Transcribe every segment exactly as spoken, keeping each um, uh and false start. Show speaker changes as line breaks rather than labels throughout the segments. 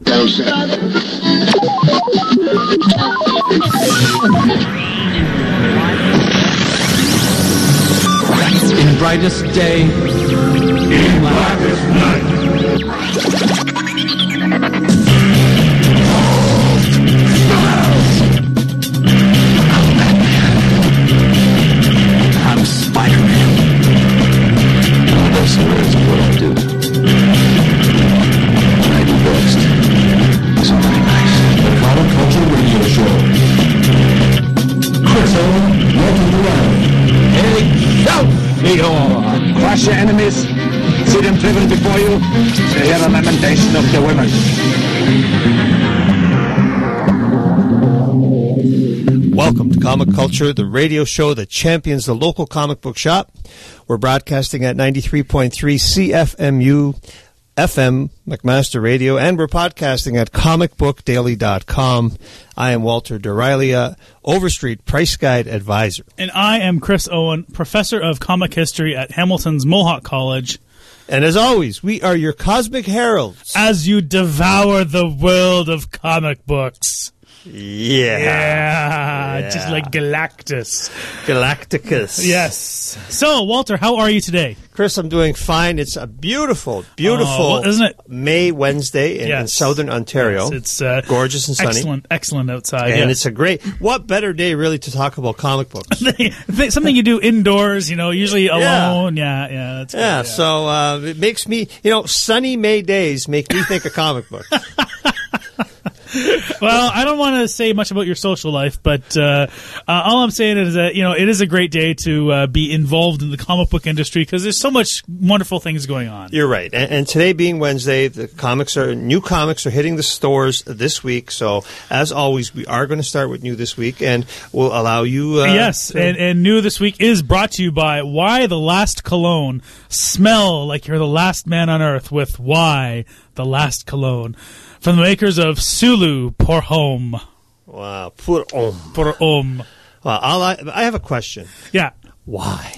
In brightest day, in blackest night. I'm Spider-Man. Oh, those words are what I do. What I do best is something nice. The Comic Culture Radio Show. Chris Owen, Walter Durant. Hey, go! Meteor! Crush your enemies. See them driven before you. To hear the lamentation of the women.
Welcome to Comic Culture, the radio show that champions the local comic book shop. We're broadcasting at ninety-three point three C F M U F M, McMaster Radio, and we're podcasting at comic book daily dot com. I am Walter Durilia, Overstreet Price Guide Advisor.
And I am Chris Owen, Professor of Comic History at Hamilton's Mohawk College.
And as always, we are your cosmic heralds.
As you devour the world of comic books.
Yeah.
Yeah.
yeah.
Just like Galactus.
Galacticus.
Yes. So, Walter, how are you today?
Chris, I'm doing fine. It's a beautiful, beautiful
oh, well, isn't it?
May Wednesday in,
yes.
in southern Ontario.
Yes, it's uh,
gorgeous and sunny.
Excellent, excellent outside.
And
yeah.
it's a great, what better day really to talk about comic books?
Something you do indoors, you know, usually alone. Yeah, yeah. yeah, that's
yeah,
good, yeah.
so uh, it makes me, you know, sunny May days make me think of comic books.
Well, I don't want to say much about your social life, but uh, uh, all I'm saying is that, you know, it is a great day to uh, be involved in the comic book industry because there's so much wonderful things going on.
You're right. And, and today being Wednesday, the comics are new comics are hitting the stores this week. So, as always, we are going to start with new this week, and we'll allow you. Uh,
yes, to- and, and new this week is brought to you by Why the Last Cologne. Smell like you're the last man on earth with Why the Last Cologne. From the makers of Sulu Pour Homme.
Wow, Pour Homme.
Pour Homme.
Well, I'll, I, I have a question.
Yeah.
Why?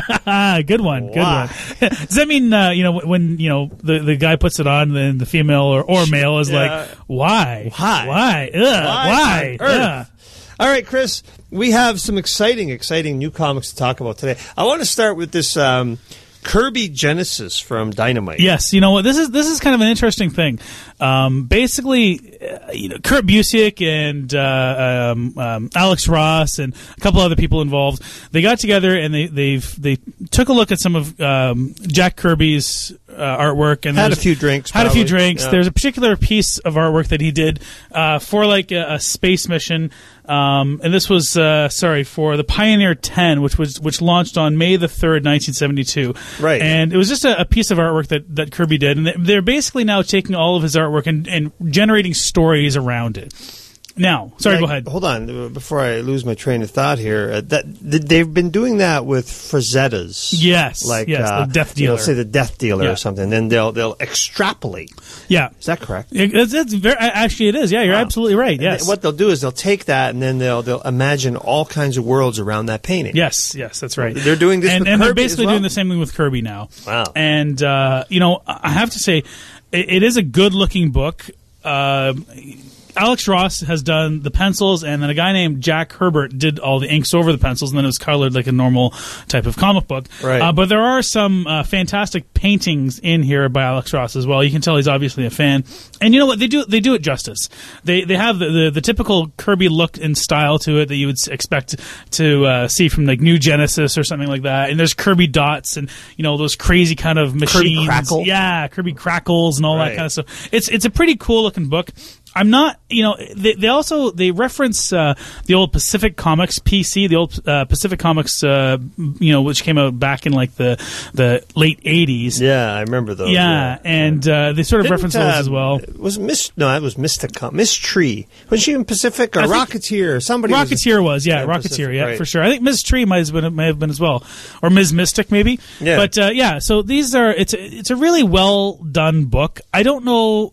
Good one. Good
Why?
one. Does that mean, uh, you know, when, you know, the, the guy puts it on, then the female or, or male is
yeah.
like, why?
Why?
Why? Ugh, why?
Why?
Ugh.
All right, Chris, we have some exciting, exciting new comics to talk about today. I want to start with this um, Kirby Genesis from Dynamite.
Yes, you know what? This is this is kind of an interesting thing. Um, basically, uh, you know, Kurt Busiek and uh, um, um, Alex Ross and a couple other people involved, they got together and they they've they took a look at some of um, Jack Kirby's uh, artwork and
had a few drinks.
Had
probably.
a few drinks.
Yeah.
There's a particular piece of artwork that he did uh, for like a, a space mission. Um, and this was, uh, sorry, for the Pioneer ten, which was which launched on May the third, nineteen seventy-two.
Right.
And it was just a, a piece of artwork that, that Kirby did. And they're basically now taking all of his artwork and, and generating stories around it. Now, sorry,
like,
go ahead.
Hold on, before I lose my train of thought here. Uh, that th- they've been doing that with Frazettas.
Yes,
like
yes,
uh,
the Death
you know,
Dealer.
say the Death Dealer
Yeah.
or something. Then they'll they'll extrapolate.
Yeah,
is that correct?
It, it's, it's very, actually, it is. Yeah, you're
Wow.
absolutely right.
And
Yes.
th- what they'll do is they'll take that and then they'll they'll imagine all kinds of worlds around that painting.
Yes, yes, that's right.
They're doing this
and,
with
and
Kirby
they're basically
as well?
doing the same thing with Kirby now.
Wow.
And uh, you know, I have to say, it, it is a good-looking book. Uh, Alex Ross has done the pencils, and then a guy named Jack Herbert did all the inks over the pencils, and then it was colored like a normal type of comic book.
Right.
Uh, but there are some uh, fantastic paintings in here by Alex Ross as well. You can tell he's obviously a fan. And you know what? They do they do it justice. They they have the, the, the typical Kirby look and style to it that you would expect to uh, see from like New Genesis or something like that. And there's Kirby dots and you know those crazy kind of machines.
Kirby Crackle.
Yeah, Kirby Crackles and all
Right.
that kind of stuff. It's it's a pretty cool looking book. I'm not, you know, they, they also, they reference uh, the old Pacific Comics P C, the old uh, Pacific Comics, uh, you know, which came out back in like the, the late eighties.
Yeah, I remember those.
Yeah,
Yeah,
and uh, they sort of
Didn't,
reference those
uh,
as well.
Was Miss? No, that was Mystica. Miss Tree. Was she in Pacific or
I think-
Rocketeer? Somebody. was-
Rocketeer was, yeah,
Yeah,
Rocketeer,
Pacific,
yeah,
right.
for sure. I think Miz Tree might have been, may have been as well, or Miz Mystic maybe.
Yeah.
But uh, yeah, so these are it's a, it's a really well done book. I don't know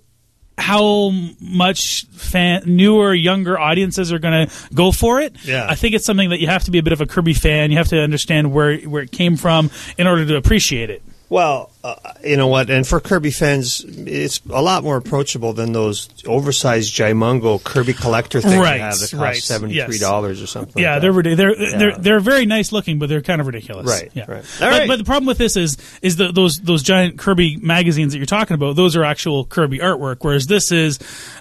how much fan, newer, younger audiences are going to go for it.
Yeah.
I think it's something that you have to be a bit of a Kirby fan. You have to understand where where it came from in order to appreciate it.
Well, uh, you know what? And for Kirby fans, it's a lot more approachable than those oversized Jaimungo Kirby collector things
right,
they have that cost
right.
seventy-three dollars yes. or something.
Yeah,
like
they're,
that.
they're
yeah.
they're they're very nice looking, but they're kind of ridiculous.
Right.
Yeah.
Right.
But,
right.
but the problem with this is is the, those those giant Kirby magazines that you're talking about. Those are actual Kirby artwork, whereas this is,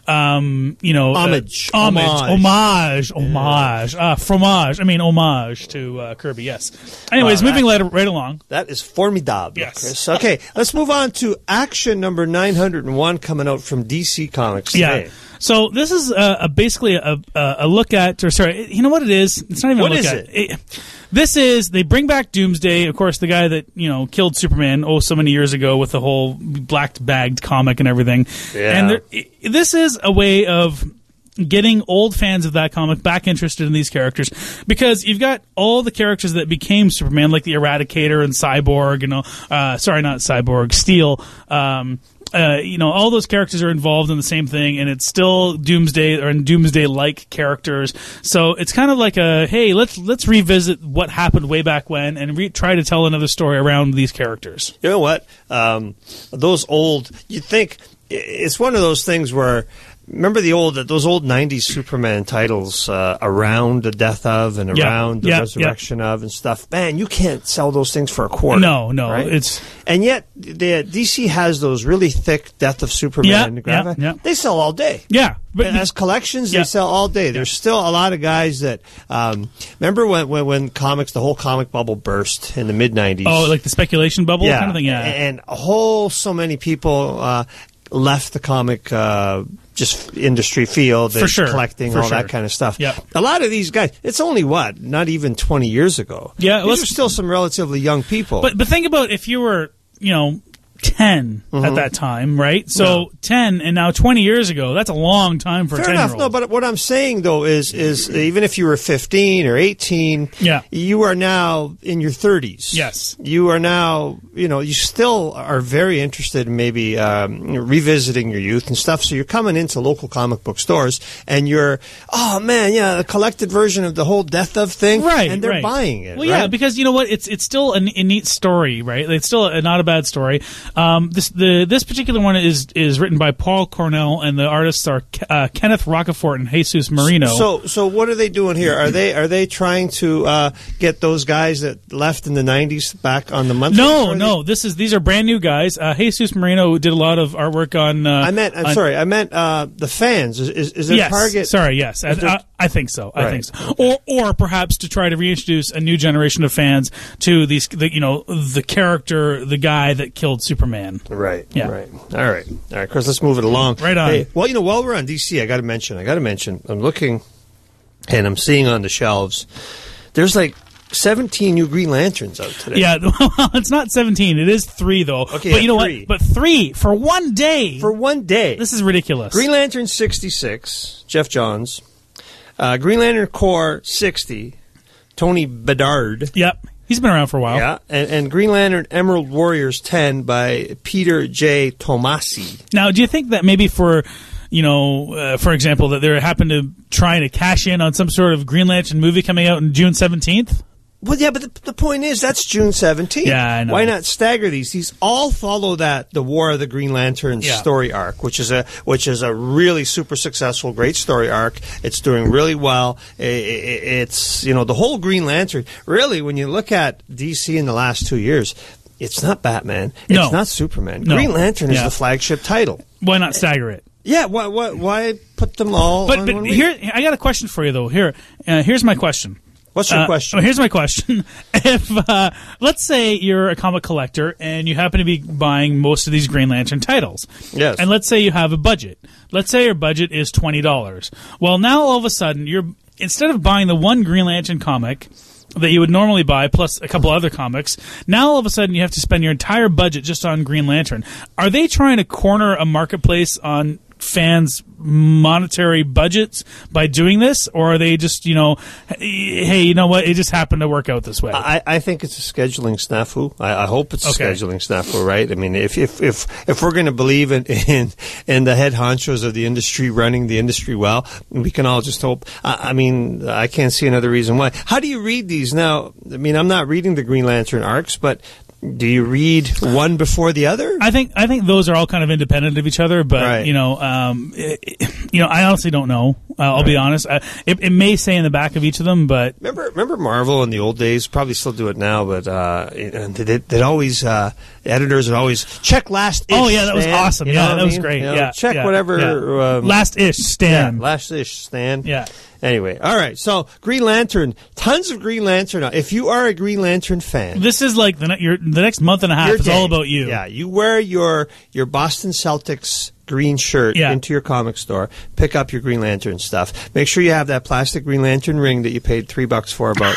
um, you know,
homage,
uh, homage, homage, homage,
yeah.
homage, uh, fromage. I mean, homage to uh, Kirby. Yes. Anyways,
Wow,
moving
that,
right, right along.
That is formidable,
Yes.
Chris. Okay, let's move on to Action number nine hundred one coming out from D C Comics today.
Yeah. So this is uh, a, basically a, a, a look at, or sorry, you know what it is? It's not even
What
a look
is
at.
it?
it. This is, they bring back Doomsday, of course, the guy that, you know, killed Superman, oh, so many years ago with the whole black-bagged comic and everything.
Yeah.
And there, this is a way of getting old fans of that comic back interested in these characters, because you've got all the characters that became Superman, like the Eradicator and Cyborg, you know, uh, sorry, not Cyborg, Steel, um, Uh, you know, all those characters are involved in the same thing, and it's still Doomsday or Doomsday-like characters. So it's kind of like a, hey, let's let's revisit what happened way back when and re- try to tell another story around these characters.
You know what? Um, those old, you think it's one of those things where. Remember the old those old nineties Superman titles, uh, around the death of and
Yeah,
around the
yeah,
resurrection of and stuff. Man, you can't sell those things for a quarter.
No, no,
right?
it's
and yet the D C has those really thick Death of Superman.
Yeah,
graphic.
yeah, yeah.
They sell all day.
yeah, but
And as collections,
Yeah.
they sell all day. There's still a lot of guys that um, remember when, when when comics, the whole comic bubble burst in the mid nineties.
oh, like the speculation bubble
yeah,
kind of thing. Yeah,
and a whole so many people uh, left the comic. Uh, just industry field and
For sure.
collecting,
For
all
sure.
that kind of stuff.
Yep.
A lot of these guys, it's only what, not even twenty years ago.
Yeah,
These
let's-
are still some relatively young people.
But but think about if you were, you know, ten at that time, right? So
Mm-hmm. Yeah.
ten and now twenty years ago, that's a long time for
Fair
a ten
enough.
year
No,
old.
but what I'm saying though is, is even if you were fifteen or eighteen,
Yeah.
you are now in your thirties.
Yes.
You are now, you know, you still are very interested in maybe um, revisiting your youth and stuff. So you're coming into local comic book stores and you're, oh man, yeah, a collected version of the whole Death of thing,
Right,
and they're
right.
buying it.
Well, yeah,
right?
because you know what, it's it's still a, a neat story, right? It's still a, not a bad story. Um, this the this particular one is is written by Paul Cornell, and the artists are uh, Kenneth Rocafort and Jesus Marino.
So, so what are they doing here? Are they are they trying to uh, get those guys that left in the nineties back on the monthly?
no,
Or are
no, this is these are brand new guys. Uh, Jesus Marino did a lot of artwork on. Uh,
they- I meant. I'm
on-
sorry. I meant uh, the fans. Is is, is their
Yes,
target?
sorry, yes, I,
there-
I, I think so. I
Right.
think so. Or, or perhaps to try to reintroduce a new generation of fans to these, the, you know, the character, the guy that killed Superman.
Right.
Yeah.
Right. All right. All right, Chris. Let's move it along.
Right on.
Hey, well, you know, while we're on D C, I got to mention. I got to mention. I'm looking, and I'm seeing on the shelves. There's like seventeen new Green Lanterns out today.
Yeah, well, it's not seventeen. It is three though.
Okay,
but you know
three.
what? But three for one day.
For one day.
This is ridiculous.
Green Lantern sixty-six, Jeff Johns. Uh, Green Lantern Corps sixty, Tony Bedard.
Yep, he's been around for a while.
Yeah, and, and Green Lantern Emerald Warriors ten by Peter J. Tomasi.
Now, do you think that maybe for, you know, uh, for example, that they happened to trying to cash in on some sort of Green Lantern movie coming out on June seventeenth?
Well, yeah, but the, the point is that's June seventeenth.
Yeah, I know.
Why not stagger these? These all follow that the War of the Green Lanterns
Yeah.
story arc, which is a which is a really super successful, great story arc. It's doing really well. I- I- It's you know the whole Green Lantern. Really, when you look at D C in the last two years, it's not Batman. It's
No.
not Superman.
No.
Green Lantern is
Yeah.
the flagship title.
Why not stagger it?
Yeah. Why why, why put them all?
But
on
but
one week?
here, I got a question for you though. Here, uh, here's my question.
What's your
Uh,
question?
oh, here's my question. If uh, let's say you're a comic collector and you happen to be buying most of these Green Lantern titles,
Yes.
and let's say you have a budget. Let's say your budget is twenty dollars. Well, now all of a sudden you're instead of buying the one Green Lantern comic that you would normally buy plus a couple other comics, now all of a sudden you have to spend your entire budget just on Green Lantern. Are they trying to corner a marketplace on fans' monetary budgets by doing this, or are they just, you know, hey, you know what, it just happened to work out this way?
I, I think it's a scheduling snafu. I, I hope it's
Okay.
a scheduling snafu, right? I mean, if if if, if we're going to believe in, in in the head honchos of the industry running the industry well, we can all just hope. I, I mean, I can't see another reason why. How do you read these now? I mean, I'm not reading the Green Lantern arcs, but do you read one before the other?
I think I think those are all kind of independent of each other, but
Right.
you know, um, it, it- you know, I honestly don't know. Uh, I'll be honest. I, it, it may say in the back of each of them, but
Remember, remember Marvel in the old days? Probably still do it now, but uh, they'd, they'd always uh, the editors would always check last. Ish,
oh yeah, that was
Stan.
awesome.
You know
Yeah,
what
that
I
was
mean?
great.
You know,
yeah,
check
yeah,
whatever.
yeah.
Um,
last ish Stan.
Yeah, last ish Stan.
Yeah.
Anyway, all right. So Green Lantern, tons of Green Lantern. If you are a Green Lantern fan,
This is like the ne- your the next month and a half
your
is
day.
all about you.
Yeah, you wear your your Boston Celtics green shirt
Yeah.
into your comic store, pick up your Green Lantern stuff. Make sure you have that plastic Green Lantern ring that you paid three bucks for about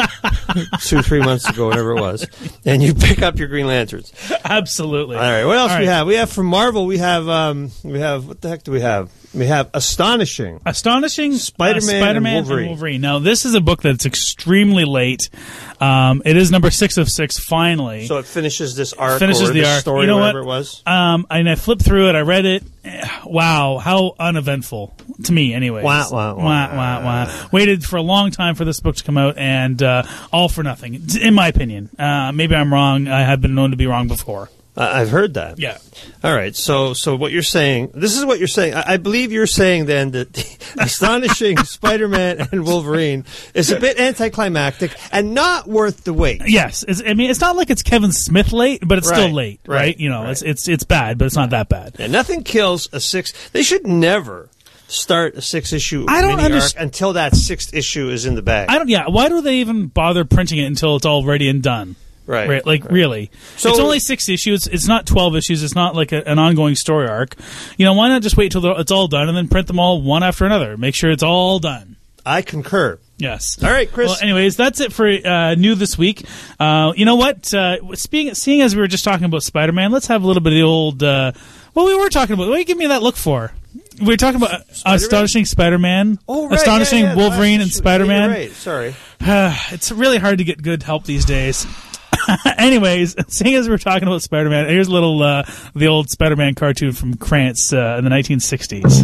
two, three months ago, whatever it was, and you pick up your Green Lanterns.
Absolutely.
All right, what else
All
we
right.
have? We have from Marvel. We have um, we have what the heck do we have? We have Astonishing.
Astonishing
Spider-Man
uh, Spider-Man
and Wolverine.
and Wolverine. Now, this is a book that's extremely late. Um, it is number six of six, finally.
So it finishes this arc
Finishes
or
the
this
arc.
story,
You know
whatever
what?
it was.
Um, and I flipped through it. I read it. Eh, Wow, how uneventful to me, anyways.
Wah, wah, wah.
wah, wah, wah. Waited for a long time for this book to come out, and uh, all for nothing, in my opinion. Uh, maybe I'm wrong. I have been known to be wrong before.
Uh, I've heard that.
Yeah.
All right. So, so what you're saying? This is what you're saying. I, I believe you're saying then that the Astonishing Spider-Man and Wolverine is a bit anticlimactic and not worth the wait.
Yes, it's, I mean it's not like it's Kevin Smith late, but it's
Right,
still late, right?
right,
You know,
right.
it's it's it's bad, but it's not that bad.
And nothing kills a six. They should never start a six issue
I don't
mini arc
underst-
until that sixth issue is in the bag.
I don't. Yeah, why do they even bother printing it until it's all ready and done?
Right,
Right. Like
right.
really,
So-
it's only six issues. It's not twelve issues. It's not like a, an ongoing story arc. You know, why not just wait till the- it's all done and then print them all one after another? Make sure it's all done.
I concur.
Yes.
All right, Chris.
Well, anyways, that's it for uh, new this week. Uh, you know what? Uh, speaking, seeing as we were just talking about Spider-Man, let's have a little bit of the old. Uh, well, we were talking about. What do you give me that look for? We were talking about uh, Astonishing Spider-Man,
Oh, right,
Astonishing
yeah, yeah, the
Wolverine,
last
and
issue.
Spider-Man.
Yeah, you're right. Sorry.
It's really hard to get good help these days. Anyways, seeing as we're talking about Spider-Man, here's a little uh, the old Spider-Man cartoon from Krantz uh, in the nineteen sixties.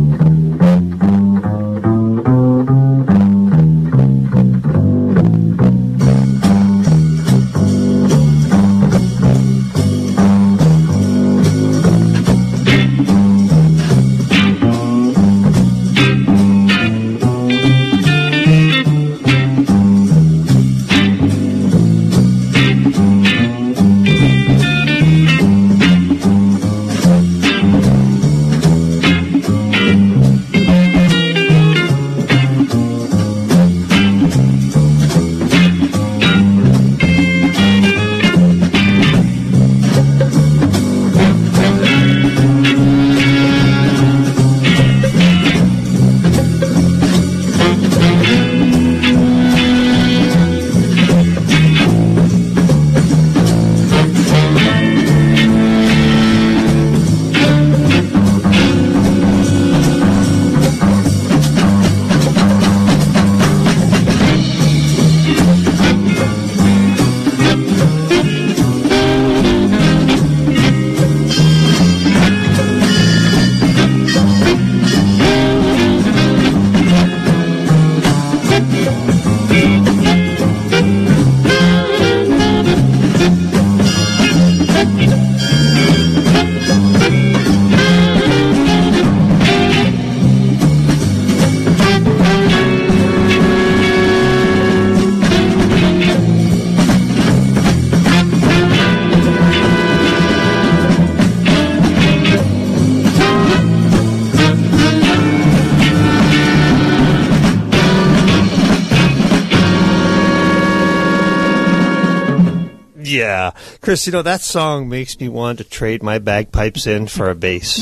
Yeah. Chris, you know, that song makes me want to trade my bagpipes in for a bass.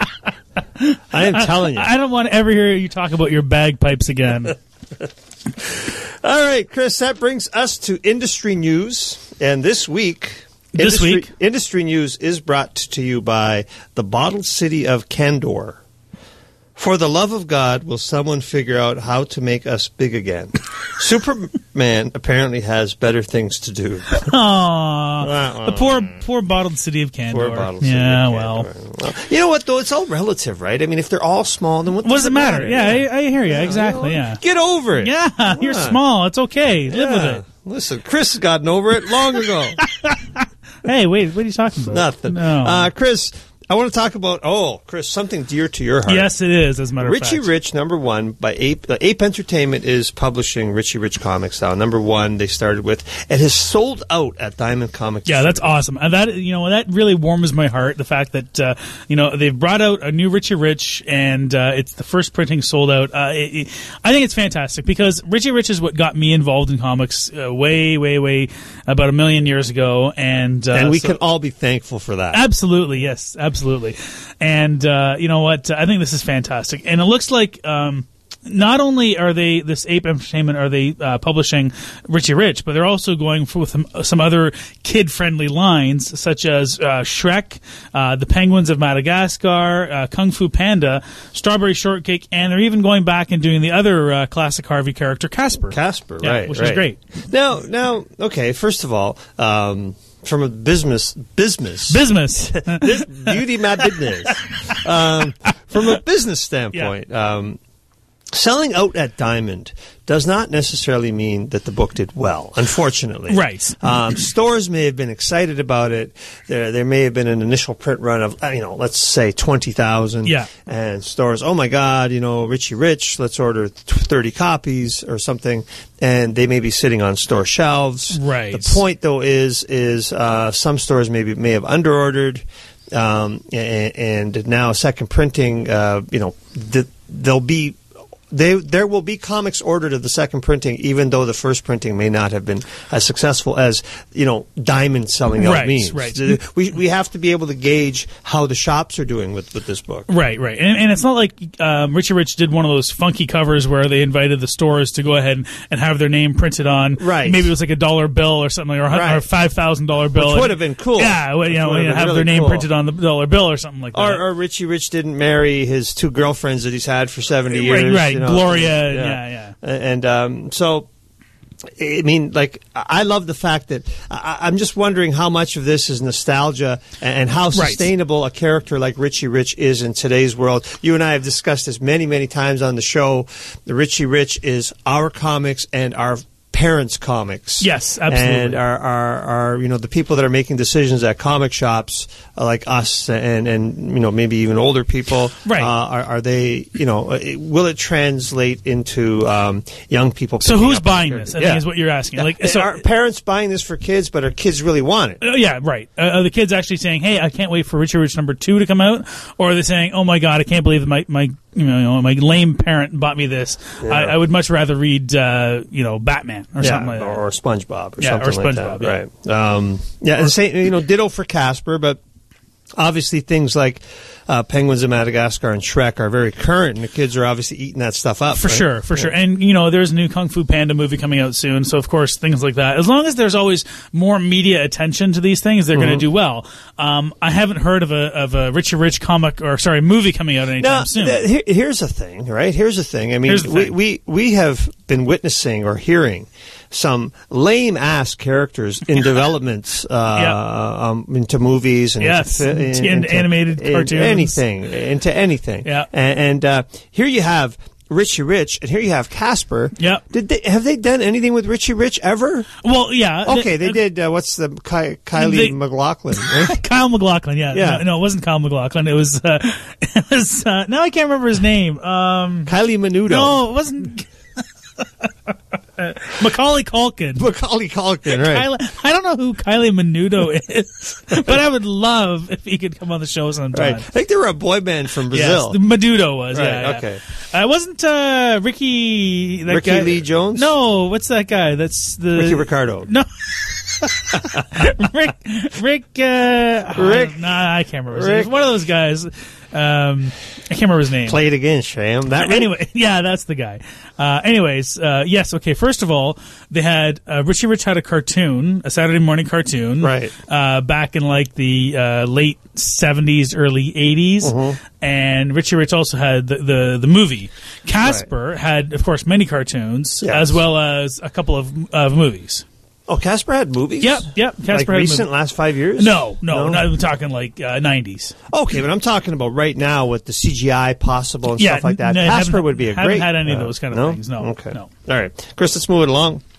I am telling you.
I don't want to ever hear you talk about your bagpipes again.
All right, Chris, that brings us to industry news. And this week,
This
industry,
week?
industry news is brought to you by the bottled city of Candor. For the love of God, will someone figure out how to make us big again? Superman apparently has better things to do.
Aww. The poor, poor bottled city of Candor.
Poor bottled city
yeah,
of
well.
Candor. Well, you know what, though? It's all relative, right? I mean, if they're all small, then what,
What does it matter? Yeah, I, I hear you.
Yeah,
Exactly,
you know,
yeah.
Get over it.
Yeah, you're
Yeah.
small. It's okay. Live with
Yeah.
it.
Listen, Chris has gotten over it long ago.
Hey, wait, what are you talking about?
Nothing.
No.
Uh, Chris, I want to talk about, oh, Chris, something dear to your heart.
Yes, it is, as a matter of fact.
Richie Rich, number one, by Ape. Uh, Ape Entertainment is publishing Richie Rich comics now. Number one, they started with. It has sold out at Diamond Comics.
Yeah, that's awesome. And that, you know, that really warms my heart, the fact that, uh, you know, they've brought out a new Richie Rich, and uh, it's the first printing sold out. Uh, it, it, I think it's fantastic, because Richie Rich is what got me involved in comics uh, way, way, way, about a million years ago. And, uh,
and we
so,
can all be thankful for that.
Absolutely, yes, absolutely. Absolutely. And uh, you know what? I think this is fantastic. And it looks like um, not only are they, this Ape Entertainment, are they uh, publishing Richie Rich, but they're also going for some, some other kid-friendly lines, such as uh, Shrek, uh, The Penguins of Madagascar, uh, Kung Fu Panda, Strawberry Shortcake, and they're even going back and doing the other uh, classic Harvey character, Casper.
Casper,
yeah,
right.
Which
right.
is great.
Now, now, okay, first of all, um, from a business, business,
Business.
this beauty my business. Um, from a business standpoint, yeah. um, selling out at Diamond does not necessarily mean that the book did well, unfortunately.
Right.
Um, stores may have been excited about it. There, there may have been an initial print run of, you know, let's say twenty thousand.
Yeah.
And stores, oh my God, you know, Richie Rich, let's order thirty copies or something. And they may be sitting on store shelves.
Right.
The point, though, is is uh, some stores maybe may have underordered, um, and, and now second printing. Uh, you know, th- there'll be. They, there will be comics ordered of the second printing, even though the first printing may not have been as successful as, you know, Diamond selling out
right,
means.
Right.
We we have to be able to gauge how the shops are doing with, with this book.
Right, right. And, and it's not like um, Richie Rich did one of those funky covers where they invited the stores to go ahead and, and have their name printed on.
Right.
Maybe it was like a dollar bill or something, or,
right.
or a five thousand dollars bill.
Which would have been cool.
Yeah, well, you know,
have,
have
really
their name
cool.
printed on the dollar bill or something like that.
Or, or Richie Rich didn't marry his two girlfriends that he's had for seventy years.
Right, right.
You know,
Gloria.
Yeah,
yeah. yeah.
And um, so, I mean, like, I love the fact that I, I'm just wondering how much of this is nostalgia and how sustainable right. a character like Richie Rich is in today's world. You and I have discussed this many, many times on the show. The Richie Rich is our comics and our parents' comics.
Yes, absolutely.
And our, our, our, you know, the people that are making decisions at comic shops, uh, like us and, and, you know, maybe even older people.
Right.
Uh, are, are they, you know, uh, will it translate into um, young people?
So who's
up
buying this, I
yeah.
think is what you're asking.
Yeah.
Like, so,
are parents buying this for kids, but are kids really want it?
Uh, yeah, right. Uh, are the kids actually saying, hey, I can't wait for Richie Rich number two to come out? Or are they saying, oh my God, I can't believe my, my you know, my lame parent bought me this. Yeah. I, I would much rather read, uh, you know, Batman or
yeah,
something like that.
Or SpongeBob or
yeah,
something
or SpongeBob,
like that. Yeah. Right. Um, yeah, and same, you know, ditto for Casper, but obviously things like uh, Penguins of Madagascar and Shrek are very current, and the kids are obviously eating that stuff up.
For
right?
sure, for
yeah.
sure. And, you know, there's a new Kung Fu Panda movie coming out soon, so of course things like that. As long as there's always more media attention to these things, they're mm-hmm. going to do well. Um, I haven't heard of a of a Richie Rich comic, or sorry, movie coming out anytime
now,
soon.
Th- here, here's the thing, right? Here's the thing. I mean,
Here's the
we,
thing.
we, we have been witnessing or hearing some lame-ass characters in developments uh,
yeah.
um, into movies and
yes.
into,
into,
into
animated
into
cartoons.
anything, into anything.
Yeah.
And, and uh, here you have Richie Rich, and here you have Casper.
Yeah.
Did they have they done anything with Richie Rich ever?
Well, yeah.
Okay, they did. Uh, what's the Ky- Kylie
They-
McLaughlin? Right?
Kyle MacLachlan, yeah.
Yeah.
No, no, it wasn't Kyle MacLachlan. It was, uh, it was, uh, now I can't remember his name. Um,
Kylie Menudo.
no, it wasn't. Macaulay Culkin.
Macaulay Culkin, right?
Kylie, I don't know who Kylie Menudo is, but I would love if he could come on the show sometime.
Right. I think they were a boy band from Brazil.
Yes, Menudo was.
Right,
Yeah, yeah.
okay.
Uh, it wasn't uh, Ricky. That
Ricky
guy,
Lee Jones?
No, what's that guy? That's the
Ricky Ricardo.
No. Rick, Rick, uh,
Rick,
oh, nah, I can't remember his
Rick.
name. One of those guys. Um, I can't remember his name.
Play it again, Sham. That
Anyway, yeah, that's the guy. Uh, anyways, uh, yes, okay. First of all, they had uh, Richie Rich had a cartoon, a Saturday morning cartoon,
Right.
Uh, back in like the uh, late seventies, early eighties,
Mm-hmm.
and Richie Rich also had the the, the movie. Casper right. had, of course, many cartoons
Yes.
as well as a couple of of movies.
Oh, Casper had movies?
Yep, yep. Casper
like
had
recent,
movies.
last five years?
No, no,
No?
not I'm talking like uh, nineties.
Okay, but I'm talking about right now with the C G I possible and
Yeah,
stuff like that.
no,
Casper
haven't-
would be a
haven't
great...
had any of
uh,
those kind of
no?
things, no,
Okay.
no.
All right. Chris, let's move it along.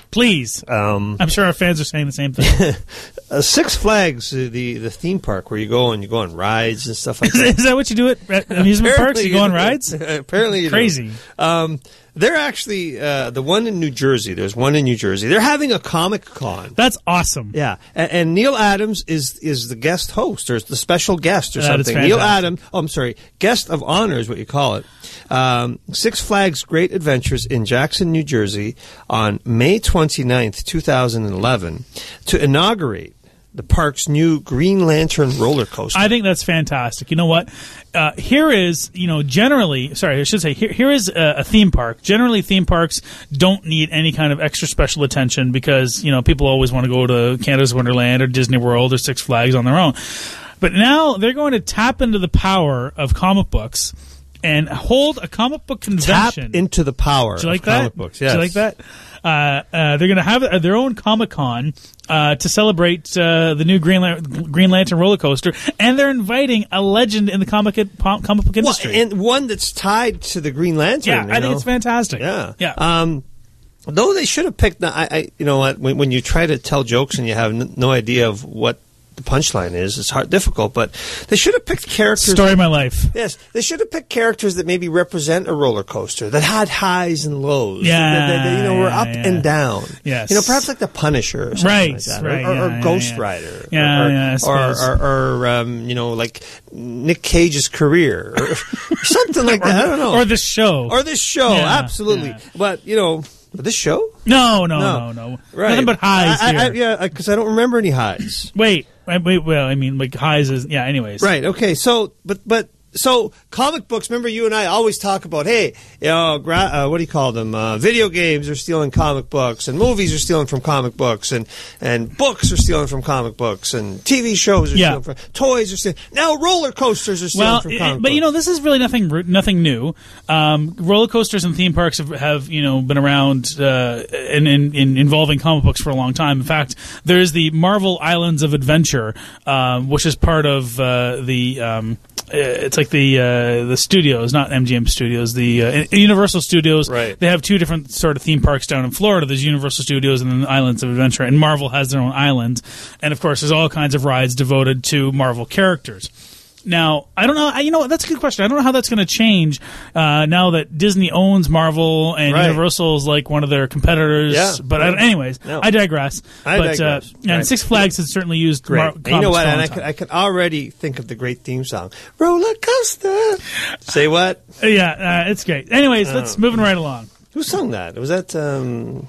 Please.
Um,
I'm sure our fans are saying the same thing.
uh, Six Flags, uh, the the theme park where you go and you go on rides and stuff like
is,
that.
Is that what you do at, at amusement parks? You go on rides?
Apparently, you
crazy.
Do. Um, they're actually uh, the one in New Jersey. There's one in New Jersey. They're having a Comic Con.
That's awesome.
Yeah, and, and Neil Adams is is the guest host or the special guest or
That is
something. Neil
fantastic.
Adams. Oh, I'm sorry, guest of honor is what you call it. Um, Six Flags Great Adventures in Jackson, New Jersey, on May twenty-ninth, two thousand eleven, to inaugurate the park's new Green Lantern roller coaster.
I think that's fantastic. You know what? Uh, here is, you know, generally, sorry, I should say, here, here is a, a theme park. Generally, theme parks don't need any kind of extra special attention because, you know, people always want to go to Canada's Wonderland or Disney World or Six Flags on their own. But now they're going to tap into the power of comic books and hold a comic book
Tap
convention.
into the power
Do you like
of
that?
comic books. Yes.
Do you like that? Uh, uh, they're going to have their own Comic Con uh, to celebrate uh, the new Green, Lan- Green Lantern roller coaster, and they're inviting a legend in the comic comic book industry,
Well, and one that's tied to the Green Lantern.
yeah,
you
I
know?
think it's fantastic.
Yeah,
yeah.
Um, though they should have picked. I, I, you know what? When, when you try to tell jokes and you have n- no idea of what the punchline is, it's hard, difficult. But they should have picked characters.
Story of my life.
Yes, they should have picked characters that maybe represent a roller coaster that had highs and lows.
Yeah,
that, that, that, you know, were
yeah,
up
yeah.
and down.
Yes.
you know, perhaps like the Punisher, or something
Right,
like that,
right,
or, or,
yeah,
or
yeah,
Ghost
yeah.
Rider,
Yeah,
or,
yeah, I
or,
suppose.
or, or um, you know, like Nick Cage's career, or something like that. I don't know,
Or this show.
or this show,
Yeah,
absolutely.
yeah.
But you know, this show,
no, no,
No.
no, no.
right?
Nothing but highs
I, I, I,
here.
yeah, because I don't remember any highs.
Wait, wait, wait, well, I mean, like highs is, yeah, anyways.
Right. Okay. So, but but so comic books. Remember, you and I always talk about, hey, you know, gra- uh, what do you call them? Uh, video games are stealing comic books, and movies are stealing from comic books, and and books are stealing from comic books, and T V shows are
Yeah.
stealing from toys are stealing. Now roller coasters are stealing
Well,
from
it-
comic
but
books.
you know, this is really nothing nothing new. Um, roller coasters and theme parks have, have you know been around uh, in, in, in involving comic books for a long time. In fact, there is the Marvel Islands of Adventure, um, which is part of uh, the. Um, uh, it's like the uh, the studios, not M G M Studios, the uh, Universal Studios.
Right.
They have two different sort of theme parks down in Florida. There's Universal Studios and then Islands of Adventure, and Marvel has their own island. And of course, there's all kinds of rides devoted to Marvel characters. Now, I don't know. I, you know, that's a good question. I don't know how that's going to change uh, now that Disney owns Marvel and
Right.
Universal is like one of their competitors.
Yeah.
But I don't, anyways,
No.
I digress.
I
but,
digress.
Uh, and
Right.
Six Flags has certainly used
Great.
Mar-
And you know
comics
what?
for a
And
long
I
time.
can, I can already think of the great theme song, Roller Coaster. Say what?
Uh, yeah, uh, it's great. Anyways, let's
Oh.
moving right along.
Who sung that? Was that um,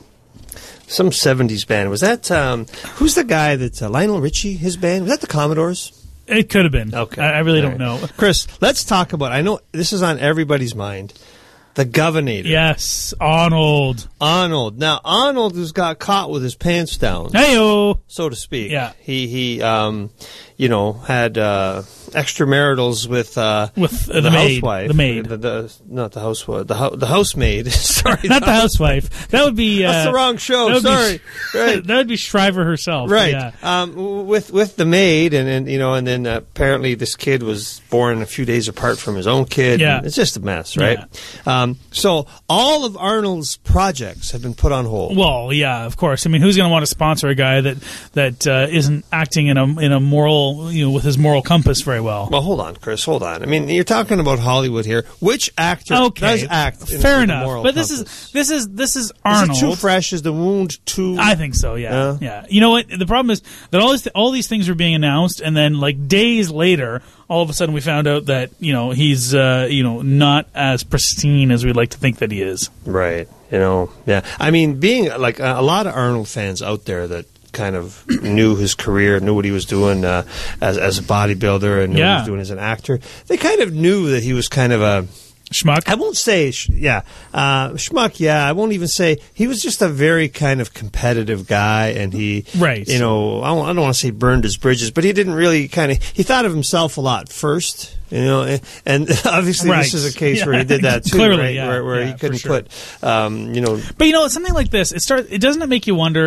some seventies band? Was that um, who's the guy that uh, Lionel Richie? His band was that the Commodores?
It could have been.
Okay,
I, I really
All
don't
right.
know.
Chris, let's talk about. I know this is on everybody's mind. The Governator,
Yes, Arnold.
Arnold. Now Arnold has got caught with his pants down,
Heyo.
so to speak.
Yeah.
he he um, you know, had uh, extramaritals with uh,
With uh, the maid.
housewife,
The maid.
the, the, not the housewife, the ho- the housemaid. Sorry,
Not the housewife. That would be. Uh,
That's the wrong show.
that would be
Sorry.
Sh-
Right.
That would be Shriver herself.
Right,
Yeah.
um, w- with with the maid, and, and you know, and then uh, apparently this kid was born a few days apart from his own kid.
Yeah.
and it's just a mess, right? Um, so all of Arnold's projects have been put on hold.
Well, yeah, of course. I mean, who's going to want to sponsor a guy that that uh, isn't acting in a in a moral, you know, with his moral compass very well?
Well, hold on, Chris. Hold on. I mean, you're talking about Hollywood here. Which actor
Okay,
does act? In,
fair
with a
enough.
moral
But this
compass?
is this is this is
Is
Arnold.
it too fresh? Is the wound too?
I think so. Yeah,
Yeah?
yeah. You know what? The problem is that all these all these things were being announced, and then like days later, all of a sudden we found out that you know he's uh, you know not as pristine as we'd like to think that he is.
Right. You know. Yeah. I mean, being like a, a lot of Arnold fans out there that kind of knew his career, knew what he was doing uh, as as a bodybuilder, and knew what
Yeah.
he was doing as an actor. They kind of knew that he was kind of a.
Schmuck.
I won't say, sh- yeah, uh, schmuck. Yeah, I won't even say he was just a very kind of competitive guy, and he,
Right.
You know, I don't, I don't want to say burned his bridges, but he didn't really kind of. He thought of himself a lot first, you know, and, and obviously
Right.
this is a case
Yeah.
where he did that too,
Clearly,
right?
yeah.
Where, where
Yeah,
he
for
couldn't
sure.
put, um, you know,
But you know, something like this, it starts. It doesn't it make you wonder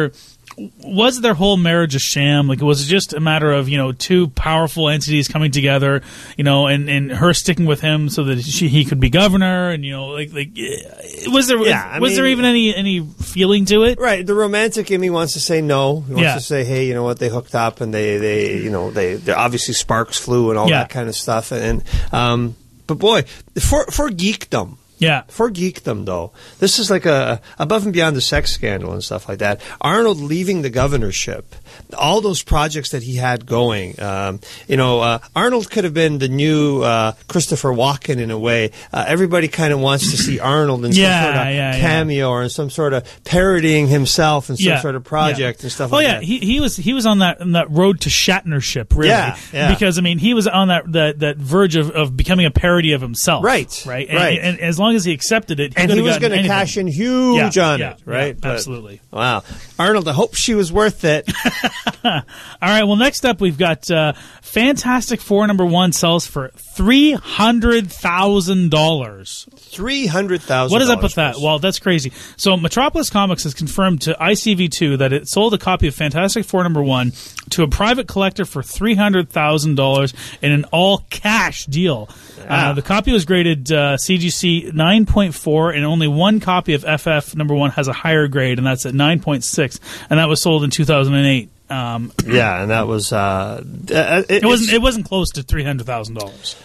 was their whole marriage a sham? Like, was it just a matter of, you know, two powerful entities coming together, you know, and, and her sticking with him so that she, he could be governor, and, you know, like, like was there
yeah,
was
mean,
there even any any feeling to it?
Right. The romantic in me wants to say no. He wants
Yeah.
to say, hey, you know what, they hooked up and they, they you know, they, they obviously sparks flew and all
Yeah.
that kind of stuff. And, um, but boy, for, for geekdom.
Yeah.
For geekdom, though, this is like a above and beyond the sex scandal and stuff like that. Arnold leaving the governorship, all those projects that he had going. Um, you know, uh, Arnold could have been the new uh, Christopher Walken in a way. Uh, everybody kind of wants to see Arnold in some
Yeah,
sort of
yeah, yeah.
cameo or in some sort of parodying himself in some
Yeah.
sort of project
Yeah.
and stuff
Oh
like
yeah,
that.
he he was he was on that on that road to Shatnership, really.
Yeah, yeah.
Because I mean, he was on that that, that verge of, of becoming a parody of himself.
Right,
Right. And,
right.
and as long as he accepted it, he
and
could
he
have
was
gotten
going to
anything.
cash in huge
Yeah,
on
yeah,
it, right?
yeah,
But-
absolutely.
Wow. Arnold, I hope she was worth it.
All right. Well, next up we've got uh, Fantastic Four number one sells for three hundred thousand dollars.
three hundred thousand dollars.
What is up with that? Well, that's crazy. So Metropolis Comics has confirmed to I C V two that it sold a copy of Fantastic Four number one to a private collector for three hundred thousand dollars in an all-cash deal.
Ah.
Uh, the copy was graded uh, C G C nine point four, and only one copy of F F number one has a higher grade, and that's at nine point six, and that was sold in two thousand eight. Um,
Yeah, and that was uh, it,
it wasn't. It wasn't close to three hundred thousand dollars.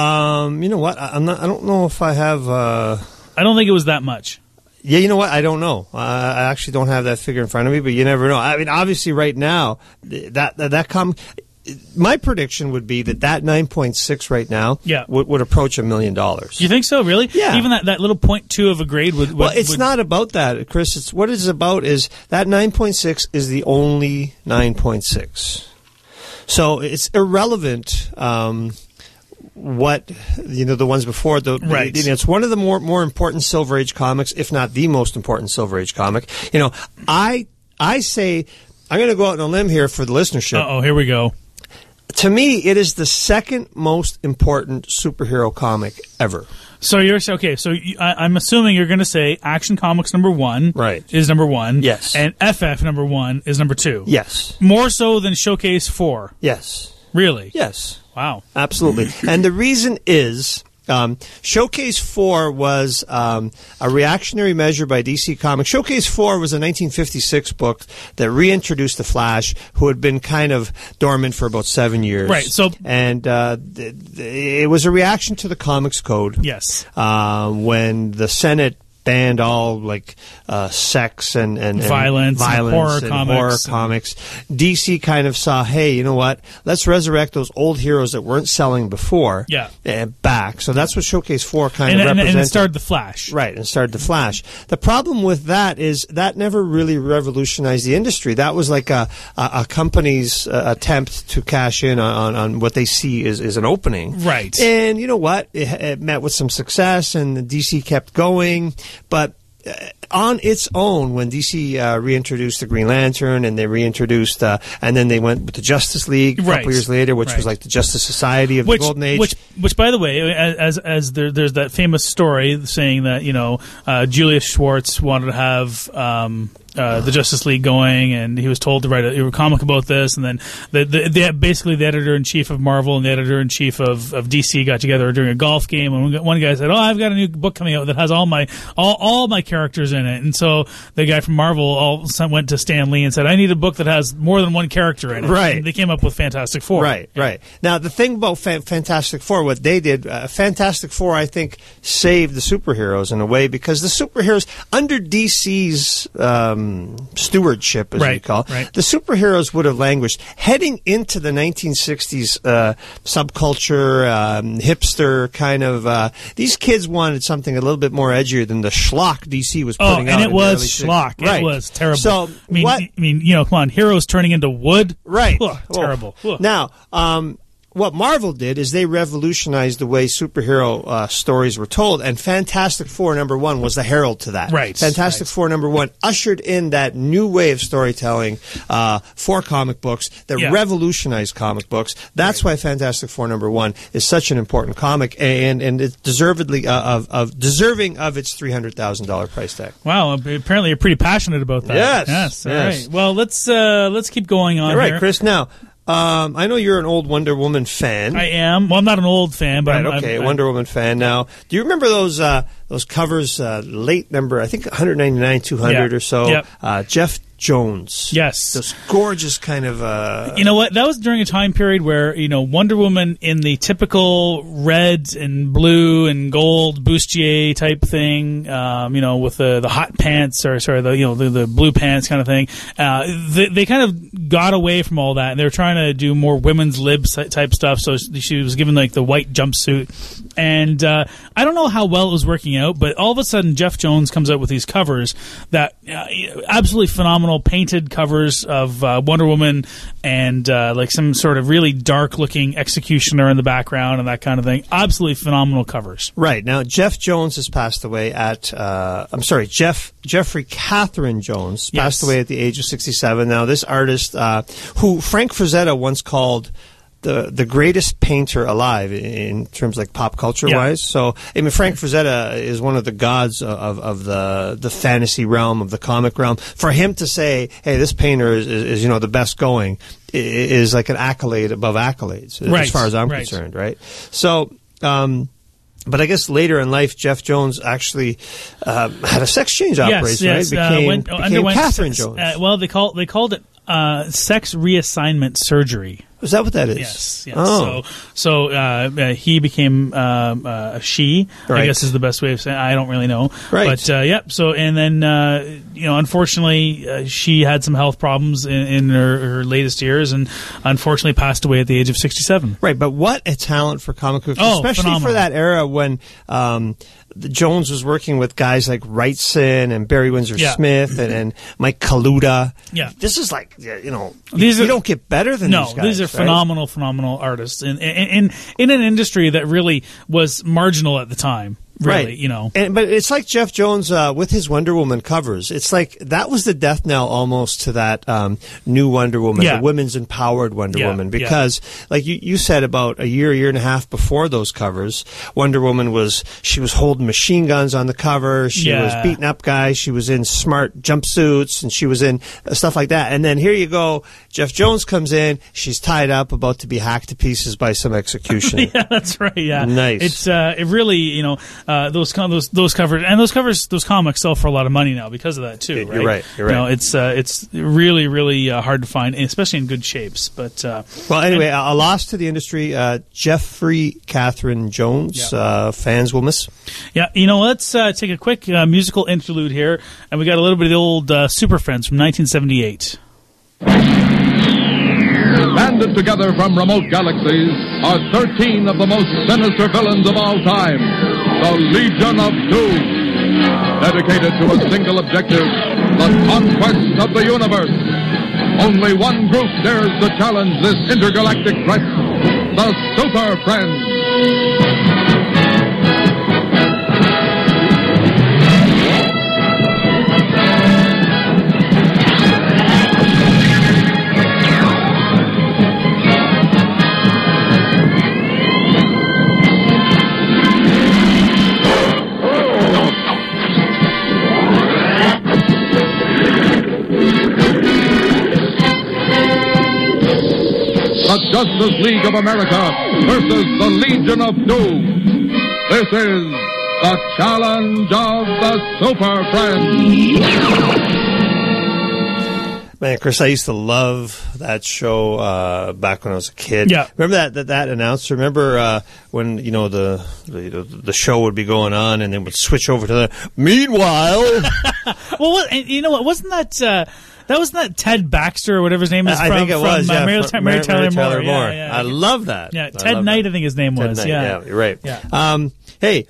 Um, you know what? I, I'm not. I don't know if I have. Uh,
I don't think it was that much.
yeah, you know what? I don't know. Uh, I actually don't have that figure in front of me, but you never know. I mean, obviously, right now, that that, that com- my prediction would be that that nine point six right now
Yeah.
would, would approach a million dollars.
You think so? Really?
Yeah.
Even that, that little point two of a grade would. would
Well, it's
would,
not about that, Chris. It's what it's about is that nine point six is the only nine point six. So it's irrelevant. Um, what you know, the ones before the
Right.
You know, it's one of the more more important Silver Age comics, if not the most important Silver Age comic. You know, I I say I'm going to go out on a limb here for the listenership.
Uh oh, here we go.
To me, it is the second most important superhero comic ever.
So you're okay. So you, I, I'm assuming you're going to say Action Comics number one,
Right.
is number one.
Yes.
And F F number one is number two.
Yes.
More so than Showcase four.
Yes.
Really?
Yes.
Wow.
Absolutely. And the reason is um, Showcase four was um, a reactionary measure by D C Comics. Showcase four was a nineteen fifty-six book that reintroduced the Flash, who had been kind of dormant for about seven years.
Right, so-
and uh, th- th- it was a reaction to the Comics Code.
Yes.
Uh, when the Senate banned all like uh, sex and, and, and
Violence and
violence
horror
and
comics
horror
and-
comics. D C kind of saw, hey, you know what? Let's resurrect those old heroes that weren't selling before.
Yeah.
uh, back. So that's what Showcase four kind
And,
of
and,
represented.
and it started the Flash.
Right, and started to Flash. The problem with that is that never really revolutionized the industry. That was like a, a, a company's uh, attempt to cash in on, on what they see is, is an opening.
Right.
And you know what? It, it met with some success, and the D C kept going. But uh, on its own, when D C uh, reintroduced the Green Lantern, and they reintroduced, uh, and then they went with the Justice League a
Right.
couple years later, which
Right.
was like the Justice Society of
Which,
the Golden Age.
which, which, by the way, as as there, there's that famous story saying that you know uh, Julius Schwartz wanted to have um, uh, the Justice League going, and he was told to write a, a comic about this, and then the, the, the basically the editor in chief of Marvel and the editor in chief of, of D C got together during a golf game, and one guy said, "Oh, I've got a new book coming out that has all my all, all my characters in it," and so the guy from Marvel all went to Stan Lee and said, "I need a book that has more than one character in it."
Right.
And they came up with Fantastic Four.
Right, right. Now, the thing about Fa- Fantastic Four, what they did, uh, Fantastic Four, I think, saved the superheroes in a way, because the superheroes, under D C's um, stewardship, as we
Right,
call it,
right.
the superheroes would have languished. Heading into the nineteen sixties uh, subculture, um, hipster kind of, uh, these kids wanted something a little bit more edgier than the schlock D C was
Oh,
putting out.
and it
in the
was
early sixties.
schlock.
Right.
It was terrible.
So,
I mean,
what...
I mean, you know, come on, heroes turning into wood.
Right.
Ugh,
Well,
terrible. Ugh.
Now, um, what Marvel did is they revolutionized the way superhero uh, stories were told, and Fantastic Four number one was the herald to that.
Right.
Fantastic
right.
Four number one ushered in that new way of storytelling uh, for comic books that
Yeah.
revolutionized comic books. That's right. why Fantastic Four number one is such an important comic, and and it's deservedly uh, of, of deserving of its three hundred thousand dollars price tag.
Wow, apparently you're pretty passionate about that.
Yes.
Yes. All
yes.
right. Well, let's uh, let's keep going on
All right,
here.
Chris. Now, um, I know you're an old Wonder Woman fan.
I am. Well, I'm not an old fan, but
Right,
I'm,
okay,
I'm,
Wonder Woman fan. Now, do you remember those uh, those covers, uh, late number, I think one ninety-nine, two hundred
Yeah.
or so?
Yep.
Uh, Jeff Jones.
Yes.
Those gorgeous kind of... Uh,
You know what? That was during a time period where, you know, Wonder Woman in the typical red and blue and gold bustier type thing, um, you know, with the, the hot pants or, sorry, the, you know, the, the blue pants kind of thing. Uh, they, they kind of got away from all that, and they were trying to do more women's lib type stuff, so she was given, like, the white jumpsuit. And uh, I don't know how well it was working out, but all of a sudden Jeff Jones comes out with these covers that uh, absolutely phenomenal painted covers of uh, Wonder Woman and uh, like some sort of really dark-looking executioner in the background and that kind of thing. Absolutely phenomenal covers.
Right. Now, Jeff Jones has passed away at, uh, I'm sorry, Jeff Jeffrey Catherine Jones passed
Yes.
away at the age of sixty-seven. Now, this artist, uh, who Frank Frazetta once called the the greatest painter alive in terms like pop culture
Yeah.
wise. So I mean, Frank Frazetta is one of the gods of of the the fantasy realm, of the comic realm. For him to say, "Hey, this painter is, is, is you know the best going," is like an accolade above accolades,
Right.
as far as I'm
Right.
concerned. Right. So. Um, But I guess later in life, Jeff Jones actually uh, had a sex change operation,
yes,
right?
uh,
Became,
went,
became
underwent
Catherine
sex-
Jones.
Uh, well, they call they called it uh, sex reassignment surgery.
Is that what that is?
Yes. yes.
Oh.
So, so uh, uh, he became um, uh, a she.
Right.
I guess is the best way of saying. I don't really know.
Right.
But uh, yep. So and then uh, you know, unfortunately, uh, she had some health problems in, in her, her latest years, and unfortunately passed away at the age of sixty-seven.
Right, but what a talent for comic books,
Oh,
especially
phenomenal.
for that era when um, the Jones was working with guys like Wrightson and Barry Windsor
Yeah.
Smith and, and Mike Kaluta.
Yeah.
This is like, you know,
These
you
are-
don't get better than
No,
these guys.
these are
right?
phenomenal, phenomenal artists in, in in in an industry that really was marginal at the time. Really,
right.
you know.
And, but it's like Jeff Jones uh, with his Wonder Woman covers. It's like that was the death knell almost to that um, new Wonder Woman,
Yeah.
the women's empowered Wonder
Yeah,
Woman.
yeah.
Because, like you, you said, about a year, year and a half before those covers, Wonder Woman was she was holding machine guns on the cover. She
Yeah.
was beating up guys. She was in smart jumpsuits, and she was in uh, stuff like that. And then here you go, Jeff Jones comes in. She's tied up, about to be hacked to pieces by some executioner.
Yeah, that's right. Yeah,
Nice.
It's uh, it really, you know, uh, those con- those those covers and those covers, those comics sell for a lot of money now because of that too.
You're
right.
right, you're
You know,
right.
it's uh, it's really really uh, hard to find, especially in good shapes. But uh,
Well, anyway, a loss to the industry. Uh, Jeffrey Catherine Jones,
Yeah.
uh, fans will miss.
yeah, you know, let's uh, take a quick uh, musical interlude here, and we got a little bit of the old uh, Super Friends from nineteen seventy-eight.
Banded together from remote galaxies are thirteen of the most sinister villains of all time, the Legion of Doom. Dedicated to a single objective, the conquest of the universe. Only one group dares to challenge this intergalactic threat, the Super Friends. The Justice League of America versus the Legion of Doom. This is the challenge of the Super Friends.
Man, Chris, I used to love that show uh, back when I was a kid.
Yeah.
Remember that that, that announcer? Remember uh, when you know the, the the show would be going on and then would switch over to the. Meanwhile,
Well, what, and you know what? Wasn't that uh, that wasn't that Ted Baxter or whatever his name is?
I
from,
think it
from,
was.
uh,
Yeah,
Mary,
from-
Mary,
Mary-
Tyler,
Mary Tyler
Moore. Yeah, yeah.
I love that.
Yeah,
I
Ted
love
Knight,
that.
I think his name
Ted
was.
Knight,
yeah.
yeah, you're right.
Yeah.
Um, hey,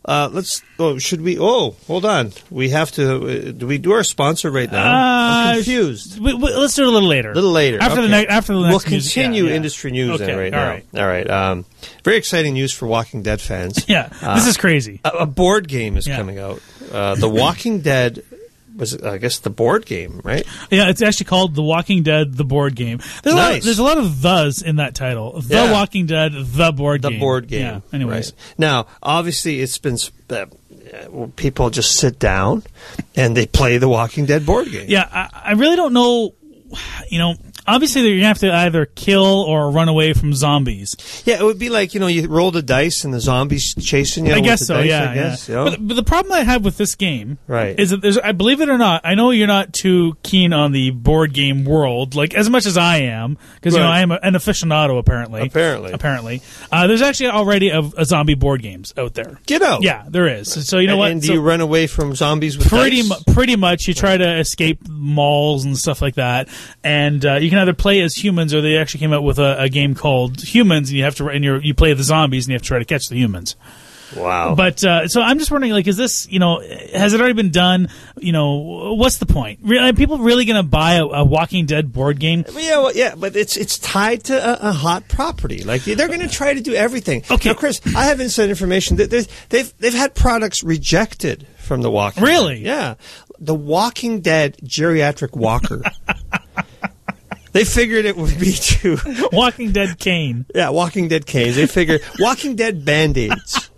uh, let's. Oh, should we? Oh, hold on. We have to. Uh, do we do our sponsor right now?
Uh,
I'm confused.
We, we, let's do it a little later.
A little later.
After
okay.
the next. After the next.
We'll
music.
continue
Yeah, yeah.
industry news
okay.
then right
all
now.
Right.
All right. Um, very exciting news for Walking Dead fans.
Yeah,
Uh,
this is crazy.
A, a board game is
Yeah.
coming out. Uh, the Walking Dead was, it, I guess, the board game, right?
Yeah, it's actually called The Walking Dead: The Board Game. There's a lot.
Nice.
Of, there's a lot of thes in that title. The
Yeah.
Walking Dead: The Board
The
Game.
board game.
Yeah. Anyways,
Right. Now, obviously, it's been uh, uh, people just sit down and they play the Walking Dead board game.
yeah, I, I really don't know. You know, obviously you're gonna have to either kill or run away from zombies.
Yeah, it would be like, you know, you roll the dice and the zombies chasing you.
I
with
guess
the
so.
dice,
Yeah,
I guess,
yeah.
you know?
But, but the problem I have with this game,
Right.
is that there's. I believe it or not, I know you're not too keen on the board game world, like as much as I am, because you know
Right.
I am a, an aficionado apparently.
Apparently.
apparently, uh, there's actually already a, a zombie board games out there.
Get out.
Yeah, there is. So you know
and,
what?
And do
So
you run away from zombies with
pretty
dice?
mu- pretty much, you try to escape malls and stuff like that, and uh, you can either play as humans, or they actually came out with a, a game called Humans, and you have to and you you play the zombies, and you have to try to catch the humans.
Wow.
But uh, so I'm just wondering, like, is this, you know, has it already been done? You know, what's the point? Re- Are people really going to buy a, a Walking Dead board game?
Yeah, well, yeah, but it's it's tied to a, a hot property. Like they're going to try to do everything.
Okay.
Now, Chris, I have inside information that there's- they've they've had products rejected from the Walking
Really?
Dead. Yeah, the Walking Dead geriatric walker. They figured it would be too.
Walking Dead cane.
Yeah, Walking Dead canes. They figured Walking Dead Band-Aids.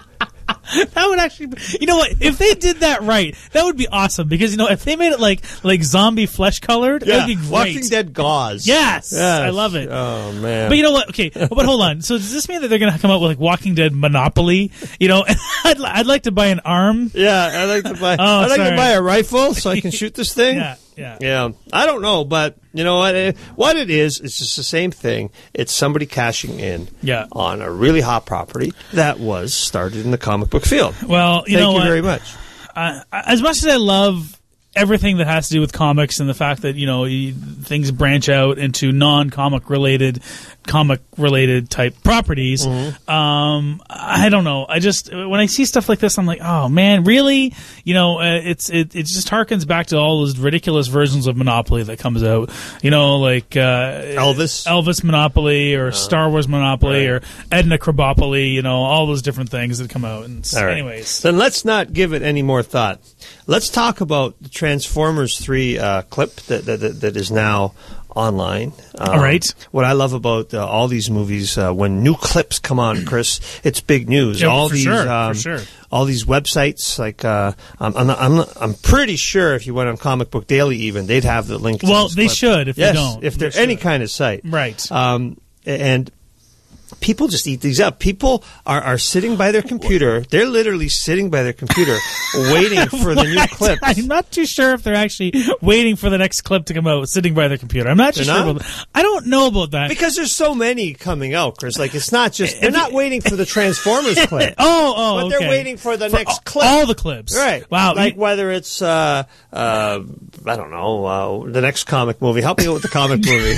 That would actually be, you know what, if they did that right, that would be awesome, because you know, if they made it like like zombie flesh colored,
Yeah,
that'd be great.
Walking Dead gauze.
Yes, I love it.
Oh man.
But you know what? Okay, but hold on. So does this mean that they're going to come out with like Walking Dead Monopoly? You know, I'd, li- I'd like to buy an arm.
Yeah, I'd like to buy.
Oh,
I'd like
sorry.
to buy a rifle so I can shoot this thing.
Yeah, yeah.
Yeah, I don't know, but you know what? It, what it is, it's just the same thing. It's somebody cashing in
Yeah.
on a really hot property that was started in the comic book field.
Well, you
Thank
know
you
what?
very much.
Uh, as much as I love everything that has to do with comics and the fact that, you know, you, things branch out into non-comic related, comic related type properties,
Mm-hmm.
um, I don't know. I just, when I see stuff like this, I'm like, oh man, really? You know, uh, it's, it, it just harkens back to all those ridiculous versions of Monopoly that comes out. You know, like, uh,
Elvis.
Elvis Monopoly or Star Wars Monopoly
right.
or Edna Krabapoly, you know, all those different things that come out. And
All right.
anyways.
Then let's not give it any more thought. Let's talk about the Transformers three uh, clip that, that that that is now online. Um,
All right.
What I love about uh, all these movies, uh, when new clips come on, Chris, it's big news.
Yeah,
all
for
these,
sure, for
um,
sure.
all these websites, like uh, I'm, I'm, I'm, I'm pretty sure if you went on Comic Book Daily, even they'd have the link. To
Well,
this
they
clip.
should if
yes,
they don't.
if they're
They
any
should.
kind of site,
Right.
Um, and people just eat these up. People are, are sitting by their computer. They're literally sitting by their computer waiting for the new
What?
clips.
I'm not too sure if they're actually waiting for the next clip to come out, sitting by their computer. I'm not too
They're
sure
not?
about that. I don't know about that.
Because there's so many coming out, Chris. Like, it's not just, they're not waiting for the Transformers clip.
oh, oh,
But
okay.
they're waiting for the
For
next
all,
clip.
all the clips.
Right.
Wow.
Like,
you-
whether it's, uh, uh, I don't know, uh, the next comic movie. Help me out with the comic movie.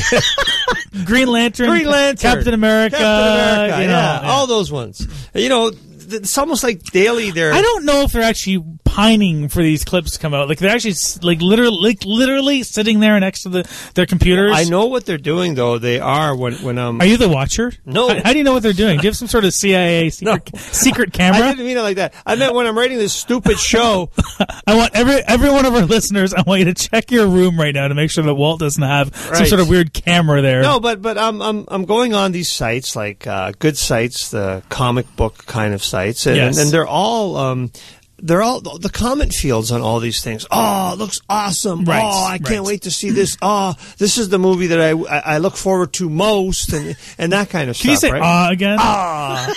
Green Lantern,
Green Lantern.
Captain America.
Captain America,
you know,
yeah,
yeah.
all those ones. You know, th- it's almost like daily they're...
I don't know if they're actually pining for these clips to come out. Like they're actually s- like literally, like literally sitting there next to the their computers.
I know what they're doing, though. They are when when um.
Are you the watcher?
No.
How, how do you know what they're doing? Do you have some sort of C I A secret
No.
secret
I
camera?
didn't mean it like that. I meant when I'm writing this stupid show.
I want every every one of our listeners. I want you to check your room right now to make sure that Walt doesn't have some
Right.
sort of weird camera there.
No, but but I'm I'm I'm going on these sites like uh, good sites, the comic book kind of sites, and
Yes.
and they're all. Um, They're all the comment fields on all these things. Oh, it looks awesome!
Right,
Oh, I can't
right.
wait to see this. Oh, this is the movie that I, I, I look forward to most, and and that kind of
Can
stuff.
you say
right?
"ah" again?
Ah.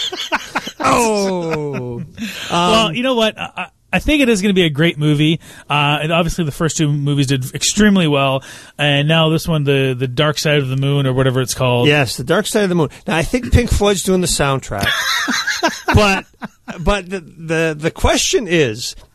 Oh.
well, you know what? I, I- I think it is going to be a great movie. Uh, and obviously, the first two movies did extremely well, and now this one, the the Dark Side of the Moon, or whatever it's called.
Yes, The Dark Side of the Moon. Now, I think Pink Floyd's doing the soundtrack, but but the, the the question is,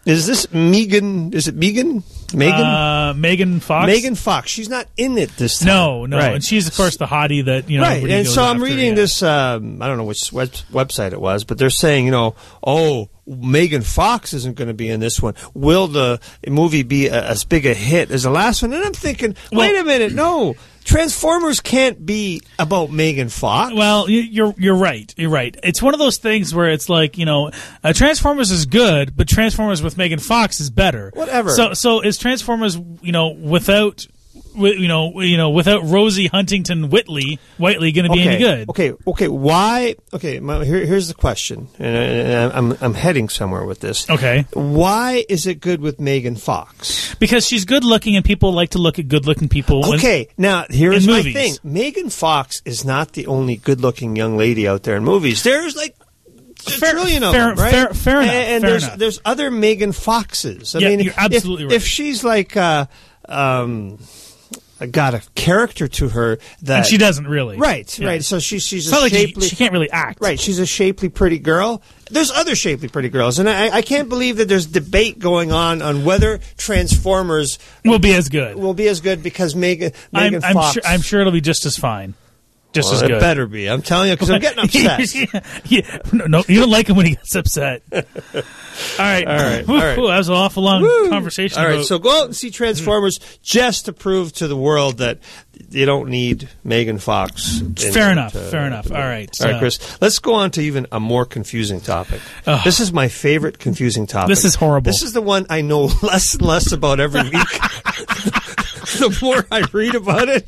Is this Megan? Is it Megan? Megan?
Uh, Megan Fox.
Megan Fox. She's not in it this time.
No, no,
right.
and she's of course the hottie that you know.
Right,
everybody
and
goes
so I'm
after,
reading
yeah.
this. Um, I don't know which web- website it was, but they're saying, you know, oh, Megan Fox isn't going to be in this one. Will the movie be a, as big a hit as the last one? And I'm thinking, wait
Well-
a minute, no. Transformers can't be about Megan Fox.
Well, you- you're you're right. You're right. It's one of those things where it's like, you know, uh, Transformers is good, but Transformers with Megan Fox is better.
Whatever.
So so is Transformers, you know, without wi- you know you know without Rosie Huntington Whiteley Whiteley going to be
okay,
any good?
Okay, okay. Why? Okay, my, here, here's the question, and, and I'm I'm heading somewhere with this.
Okay.
Why is it good with Megan Fox?
Because she's good looking, and people like to look at good looking people. when-
Okay, now here's
in
my
movies.
thing. Megan Fox is not the only good-looking young lady out there in movies. There's like a
Fair-
trillion of
fair-
them, right?
fair- fair enough,
And, and
fair
there's
enough.
there's other Megan Foxes. I
Yeah,
mean,
you're absolutely
if,
right.
if she's like uh, um, got a character to her that
and she doesn't really.
right,
Yeah.
right. So she's she's
It's
a
not like she,
shapely.
she can't really act.
Right, she's a shapely, pretty girl. There's other shapely, pretty girls, and I, I can't believe that there's debate going on on whether Transformers
Will be as good.
will be as good because Megan
I'm,
Megan
I'm
Fox.
sure. I'm sure it'll be just as fine. Just
Well,
as
it
good.
better be. I'm telling you, because I'm getting upset.
yeah, yeah. No, no, you don't like him when he gets upset. All right,
All right,
Woo,
all right.
that was an awful long
Woo.
conversation.
All right,
about-
so go out and see Transformers just to prove to the world that you don't need Megan Fox. in
Fair
it,
enough,
uh,
fair enough. All right,
All right,
uh,
Chris. Let's go on to even a more confusing topic.
Ugh.
This is my favorite confusing topic.
This is horrible.
This is the one I know less and less about every week. The more I read about it.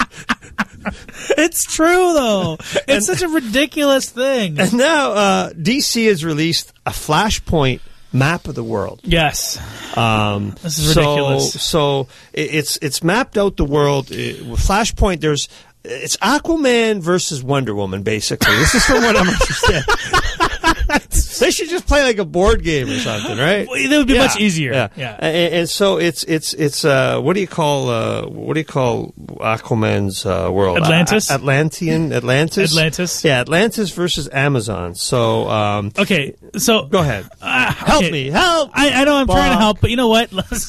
it's true though. It's such a ridiculous thing.
And now uh, D C has released a Flashpoint map of the world.
Yes,
Um,
This is
so,
ridiculous.
So it- it's it's mapped out the world. It, with Flashpoint, there's it's Aquaman versus Wonder Woman, basically. This is from what I'm understanding. They should just play like a board game or something, right?
Well, that would be
Yeah,
much easier.
Yeah,
Yeah.
And, and so it's it's it's uh, what do you call uh, what do you call Aquaman's uh, world?
Atlantis?
A- Atlantean, Atlantis,
Atlantis.
Yeah, Atlantis versus Amazon. So um,
Okay, so
go ahead,
uh,
help
okay.
me, help.
I, I know I'm trying to
Fuck.
help, but you know what? Let's-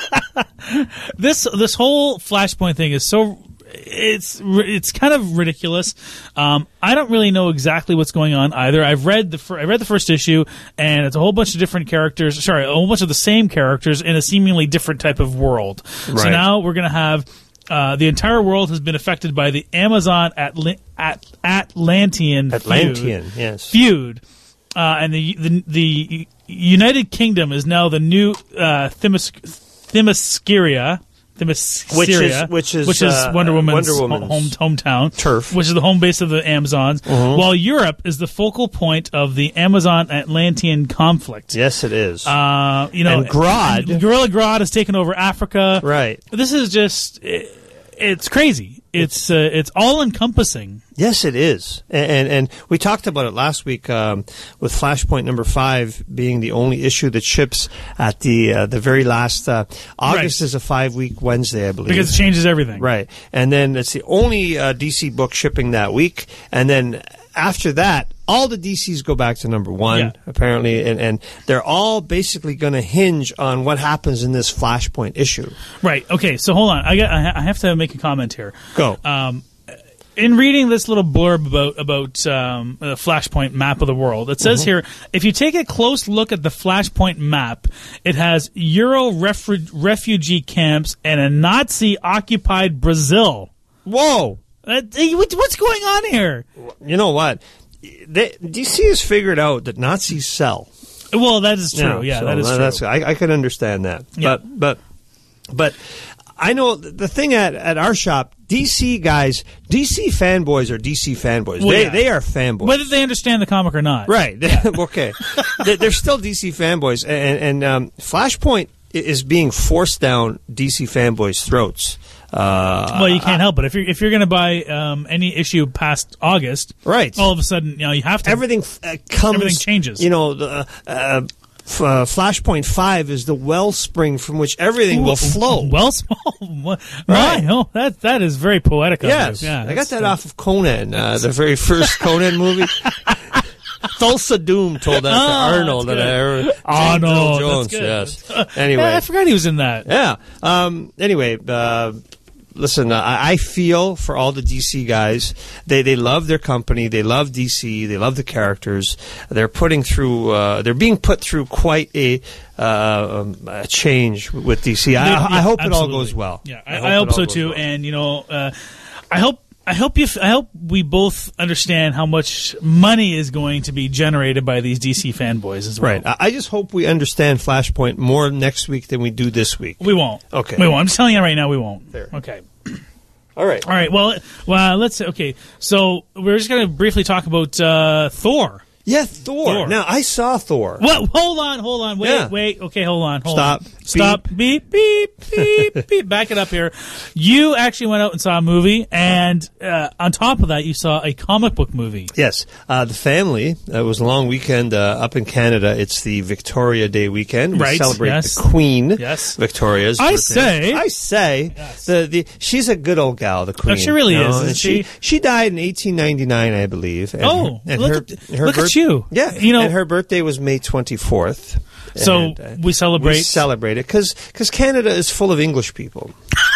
this this whole Flashpoint thing is so it's it's kind of ridiculous. Um, I don't really know exactly what's going on either. I've read the fir- I read the first issue, and it's a whole bunch of different characters. Sorry, a whole bunch of the same characters in a seemingly different type of world. So
Right.
now we're going to have. Uh, the entire world has been affected by the Amazon Atl- At- Atlantean
Atlantean,
feud.
yes.
feud. Uh, and the, the the United Kingdom is now the new uh, Themis- Themyscira, Themyscira,
Which is- which is,
which is
uh,
Wonder Woman's,
Wonder Woman's
home hometown
turf.
which is the home base of the Amazons. While Europe is the focal point of the Amazon Atlantean conflict.
Yes, it is.
Uh, you know,
And Grodd.
and Gorilla Grodd has taken over Africa.
Right.
This is just, it, it's crazy. It's uh, it's all encompassing.
Yes, it is, and and, and we talked about it last week um, with Flashpoint number five being the only issue that ships at the uh, the very last. Uh, August
Right.
is a five week Wednesday, I believe.
Because it changes everything.
Right, and then it's the only uh, D C book shipping that week, and then after that, all the D Cs go back to number one,
Yeah.
apparently, and, and they're all basically going to hinge on what happens in this Flashpoint issue.
Right. Okay. So hold on. I got. I ha- I have to make a comment here.
Go.
Um, in reading this little blurb about about um, the Flashpoint map of the world, it says here, if you take a close look at the Flashpoint map, it has Euro refu- refugee camps and a Nazi-occupied Brazil.
Whoa!
Uh, hey, what- what's going on here?
You know what? They, D C has figured out that Nazis sell.
Well, that is true. Yeah,
so
that is true.
That's, I, I can understand that.
Yeah.
But but but I know th- the thing at, at our shop, D C guys, D C fanboys are D C fanboys.
Well,
they
yeah.
they are fanboys.
Whether they understand the comic or not.
Right. Okay. They're, they're still D C fanboys, and, and um, Flashpoint i- is being forced down D C fanboys' throats. Uh,
Well, you can't help it. If you're if you're going to buy um, any issue past August,
Right.
all of a sudden, you know, you have to.
everything f- uh, comes.
Everything changes.
You know, the uh, uh, f- uh, Flashpoint Five is the wellspring from which everything will flow.
Well, small. My,
Right.
oh, that that is very poetic. Of
Yes,
you. Yeah,
I got
that's,
that
uh,
off of Conan, uh, the very first Conan movie. Thulsa Doom told that
Oh,
to Arnold.
that's
And I,
good.
James Earl
Arnold,
Jones,
that's good.
yes. Anyway.
Yeah, I forgot he was in that.
Yeah. Um, anyway, uh, listen, uh, I I feel for all the D C guys. They they love their company. They love D C. They love the characters. They're putting through. Uh, they're being put through quite a, uh, um, a change with D C. I,
Yeah,
I hope
absolutely.
it all goes well.
Yeah, I,
hope
I hope
it all
so
goes
too.
well.
And you know, uh, I hope. I hope you. I hope we both understand how much money is going to be generated by these D C fanboys as well.
Right. I I just hope we understand Flashpoint more next week than we do this week.
We won't.
Okay.
We won't. I'm just telling you right now. We won't.
There.
Okay.
All right.
All right. Well, well. Let's say. Okay. So we're just going to briefly talk about uh, Thor.
Yeah, Thor.
Thor.
Now, I saw Thor.
Well, hold on, hold on, wait,
Yeah.
wait. Okay, hold on, hold
Stop.
on. Stop. Beep, beep, beep, beep. Back it up here. You actually went out and saw a movie, and uh, on top of that, you saw a comic book movie.
Yes, uh, the family. Uh, it was a long weekend uh, up in Canada. It's the Victoria Day weekend. We
Right,
celebrate
yes.
the Queen.
Yes.
Victoria's.
I
birthday.
say-
I say.
Yes.
The, the she's a good old gal. The Queen.
Oh, she really
you know,
is,
and
isn't
she
she?
she died in eighteen ninety-nine, I believe. And
Oh,
her, and
look
her,
at-
her
look at you.
Yeah,
You know-
and her birthday was May twenty-fourth.
So
And, uh,
we celebrate.
We celebrate it because Canada is full of English people.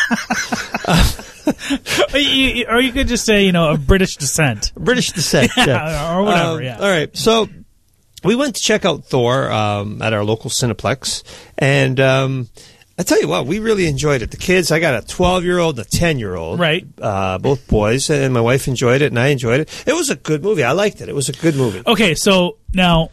Or you, or you could just say, you know, of British descent.
British descent.
Yeah,
yeah.
or whatever,
Um,
yeah.
All right. So we went to check out Thor um, at our local Cineplex. And um, I tell you what, we really enjoyed it. The kids, I got a twelve-year-old and a ten-year-old.
Right.
Uh, both boys. And my wife enjoyed it, and I enjoyed it. It was a good movie. I liked it. It was a good movie.
Okay, so now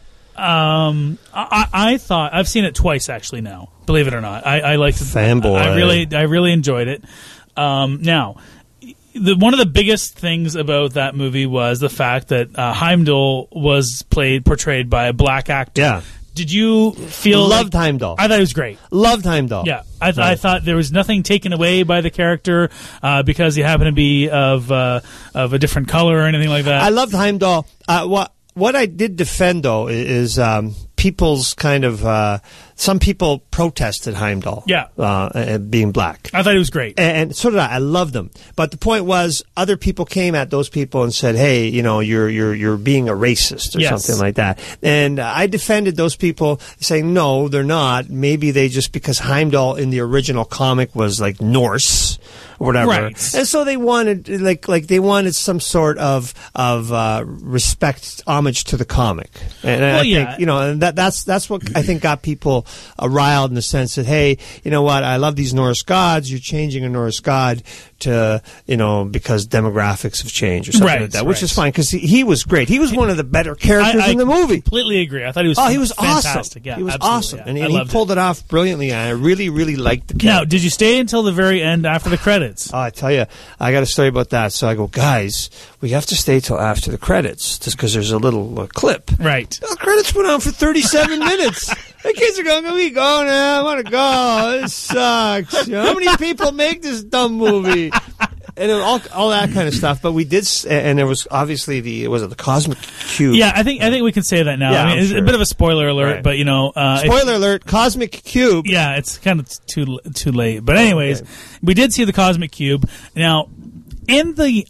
um, I, I thought I've seen it twice actually. Now, believe it or not, I, I liked it.
Fanboy.
I really, I really enjoyed it. Um, now, the, one of the biggest things about that movie was the fact that uh, Heimdall was played, portrayed by a black actor.
Yeah.
Did you feel
Loved
like,
Heimdall.
I thought it was great.
Loved Heimdall.
Yeah, I, th-
Right.
I thought there was nothing taken away by the character uh, because he happened to be of uh, of a different color or anything like that.
I loved Heimdall. Uh, what what I did defend though i- is um, people's kind of uh, some people protested Heimdall.
Yeah.
uh, and being black.
I thought it was great.
And, and so did I. I loved them. But the point was, other people came at those people and said, "Hey, you know, you're you're you're being a racist or
Yes.
something like that." And I defended those people, saying, "No, they're not. Maybe they just because Heimdall in the original comic was like Norse." Or whatever,
Right.
and so they wanted like like they wanted some sort of of uh, respect, homage to the comic, and I
Well,
think
yeah.
you know and that that's that's what I think got people uh, riled in the sense that, hey, you know what, I love these Norse gods. You're changing a Norse god to, you know, because demographics have changed or something
Right,
like that, which
right.
is fine because he, he was great. He was one of the better characters
I, I
in the movie.
completely agree. I thought he was
Oh, he was
fantastic.
awesome.
Yeah,
he was
absolutely,
awesome,
yeah.
and,
I
and he
loved
pulled it. off brilliantly. And I really, really liked the
Now,
character.
did you stay until the very end after the credits?
Oh, I tell you, I got a story about that. So I go, guys, we have to stay till after the credits, just because there's a little uh, clip.
Right.
The credits went on for thirty-seven minutes. The kids are going, we go now. I want to go. This sucks. You know, how many people make this dumb movie? And it was all all that kind of stuff. But we did, s- and there was obviously the was it the Cosmic Cube?
Yeah, I think I think we can say that now.
Yeah,
I mean,
I'm
it's
sure.
a bit of a spoiler alert,
Right.
but you know, uh, if-
Spoiler alert: Cosmic Cube.
yeah, it's kind of too too late. But anyways,
Okay.
we did see the Cosmic Cube. Now, in the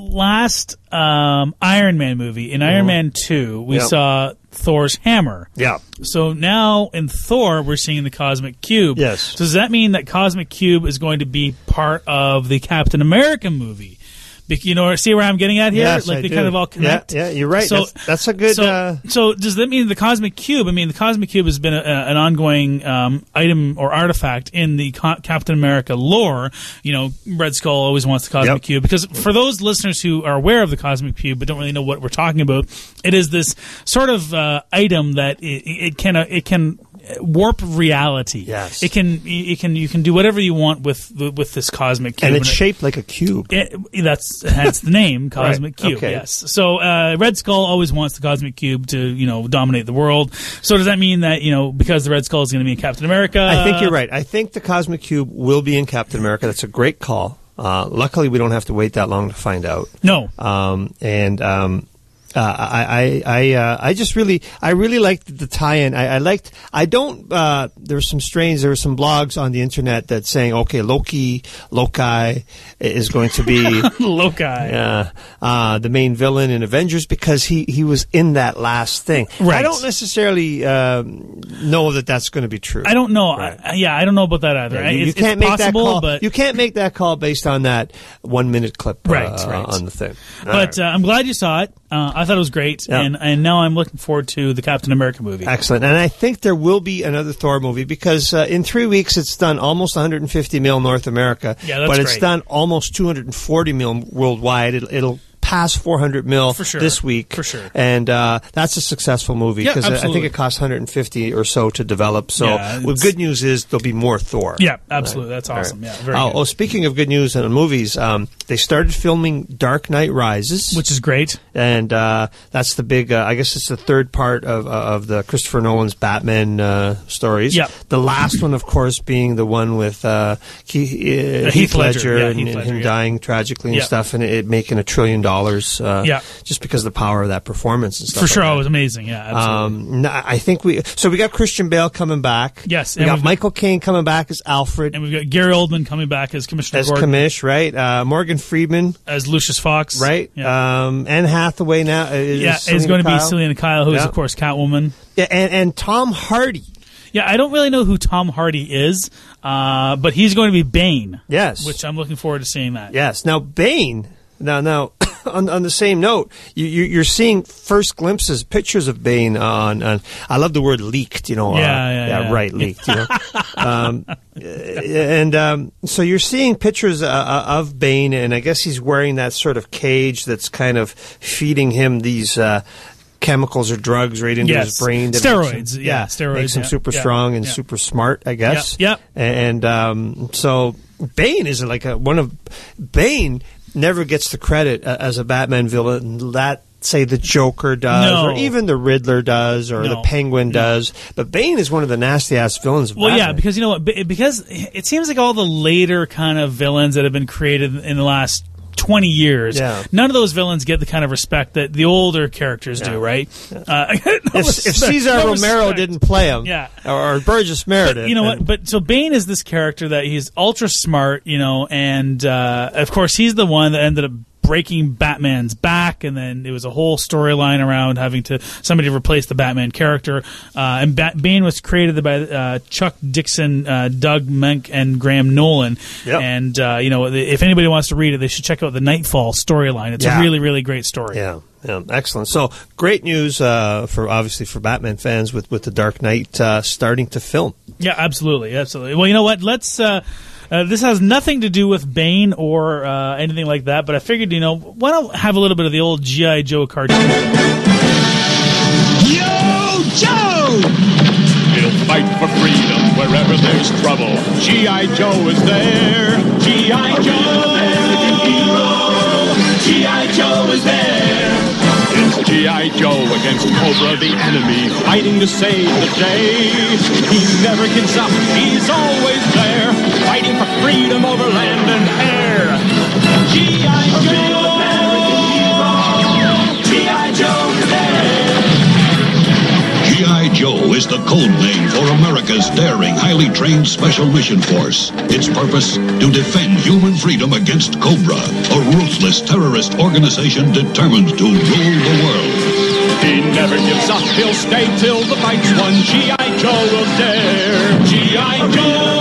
last um, Iron Man movie, in Iron Man two, we
Yep.
saw Thor's hammer.
Yeah.
So now in Thor, we're seeing the Cosmic Cube.
Yes.
So does that mean that Cosmic Cube is going to be part of the Captain America movie? Bec- You know, see where I'm getting at here?
Yes,
like
I
they
do.
kind of all connect.
Yeah, yeah, you're right.
So
that's, that's a good.
So,
uh,
so does that mean the Cosmic Cube? I mean, the Cosmic Cube has been a, a, an ongoing um, item or artifact in the Co- Captain America lore. You know, Red Skull always wants the Cosmic
Yep.
Cube because for those listeners who are aware of the Cosmic Cube but don't really know what we're talking about, it is this sort of uh, item that it, it can uh, it can warp reality.
Yes.
it can it can you can do whatever you want with with this Cosmic Cube,
and it's
it-
shaped like a cube.
it, that's hence the name Cosmic
Right,
Cube.
okay.
Yes. So uh, Red Skull always wants the Cosmic Cube to you know dominate the world. So does that mean that you know because the Red Skull is going to be in Captain America?
I think you're right. I think the Cosmic Cube will be in Captain America. That's a great call. Uh, luckily, we don't have to wait that long to find out.
No.
Um, and um, Uh, I I I, uh, I just really I really liked the tie-in. I, I liked I don't. Uh, there were some strains. There were some blogs on the internet that saying, okay, Loki Loki is going to be
Loki,
uh, uh, the main villain in Avengers because he, he was in that last thing.
Right.
I don't necessarily um, know that that's going to be true.
I don't know.
Right.
I, yeah, I don't know about that either.
Yeah, you, you
it's,
can't
it's
make
possible,
that call.
but
You can't make that call based on that one minute clip uh,
Right, right.
on the thing. All
But
right.
uh, I'm glad you saw it. Uh, I thought it was great,
Yeah.
and and now I'm looking forward to the Captain America movie.
Excellent. And I think there will be another Thor movie because uh, in three weeks it's done almost one hundred fifty mil North America.
Yeah, that's
But it's
great.
done almost two hundred forty mil worldwide. It'll, it'll pass four hundred mil
For sure.
this week.
For sure.
And uh, that's a successful movie
Yeah,
because I think
absolutely.
it costs one hundred fifty or so to develop. So
Yeah,
well,
it's-
good news is there'll be more Thor.
Yeah, absolutely. That's
All right.
awesome. Yeah, very
oh,
good.
oh, speaking of good news and movies, um, they started filming Dark Knight Rises.
Which is great.
And uh, that's the big. Uh, I guess it's the third part of uh, of the Christopher Nolan's Batman uh, stories.
Yep.
The last one, of course, being the one with uh, Keith, uh,
Heath
Heath
Ledger,
Ledger,
yeah,
and,
Heath
and
Ledger,
him
yeah.
dying tragically and
Yep.
stuff, and it, it making a trillion dollars. Uh,
Yeah.
Just because of the power of that performance and stuff.
For
like
sure,
that.
it was amazing. Yeah, absolutely.
Um, no, I think we. So we got Christian Bale coming back.
Yes,
We
and
got
we've-
Michael Caine coming back as Alfred.
And we've got Gary Oldman coming back as Commissioner
as
Gordon,
Commish, right? Uh, Morgan Freeman,
as Lucius Fox,
right?
Yeah,
Um, Anne Hathaway now. Is
yeah,
Selena
it's going to be
Kyle.
Selena Kyle, who is
Yeah.
of course Catwoman.
Yeah, and, and Tom Hardy.
Yeah, I don't really know who Tom Hardy is, uh, but he's going to be Bane.
Yes.
Which I'm looking forward to seeing that.
Yes. Now Bane. Now, now, on, on the same note, you, you, you're seeing first glimpses, pictures of Bane on. on I love the word leaked. You know.
Yeah,
uh,
yeah, yeah.
right, leaked. You know. um, and um, so you're seeing pictures uh, of Bane, and I guess he's wearing that sort of cage that's kind of feeding him these. Uh, chemicals or drugs right into
Yes.
his brain. that
Steroids,
makes him-
yeah, steroids,
Makes him
yeah,
super
yeah,
strong and
yeah.
super smart, I guess.
Yep, yep.
And um, so Bane is like a, one of... Bane never gets the credit uh, as a Batman villain that, say, the Joker does,
No.
or even the Riddler does, or
No.
the Penguin
No.
does. But Bane is one of the nasty-ass villains of
Well, yeah,
Batman.
because you know what? Be- Because it seems like all the later kind of villains that have been created in the last twenty years,
Yeah.
none of those villains get the kind of respect that the older characters do, right? Uh, no
If, if
respect,
Cesar
no
Romero
respect.
didn't play him,
Yeah.
or, or Burgess Meredith...
But you know
and-
what? But so Bane is this character that he's ultra smart, you know, and uh, of course he's the one that ended up breaking Batman's back, and then it was a whole storyline around having to somebody to replace the Batman character. Uh, and Bat- Bane was created by uh, Chuck Dixon, uh, Doug Menck, and Graham Nolan.
Yep.
And uh, you know, if anybody wants to read it, they should check out the Nightfall storyline. It's
Yeah.
a really, really great story.
Yeah, yeah, excellent. So great news uh, for obviously for Batman fans with, with the Dark Knight uh, starting to film.
Yeah, absolutely, absolutely. Well, you know what? Let's. Uh, uh, this has nothing to do with Bane or uh, anything like that, but I figured, you know, why don't have a little bit of the old G I. Joe cartoon?
Yo, Joe!
He'll fight for freedom wherever there's trouble. G I. Joe is there.
G I. Joe! American hero! G I. Joe is there!
It's G I. Joe against Cobra, the enemy, fighting to save the day. He never gives up. He's always there, fighting for freedom over land and air.
G I. Joe! American hero! G I. Joe is there!
G I. Joe is the code name for America's daring, highly trained Special Mission Force. Its purpose? To defend human freedom against Cobra, a ruthless terrorist organization determined to rule the world.
He never gives up. He'll stay till the fight's won. G I. Joe will dare.
G I. Joe!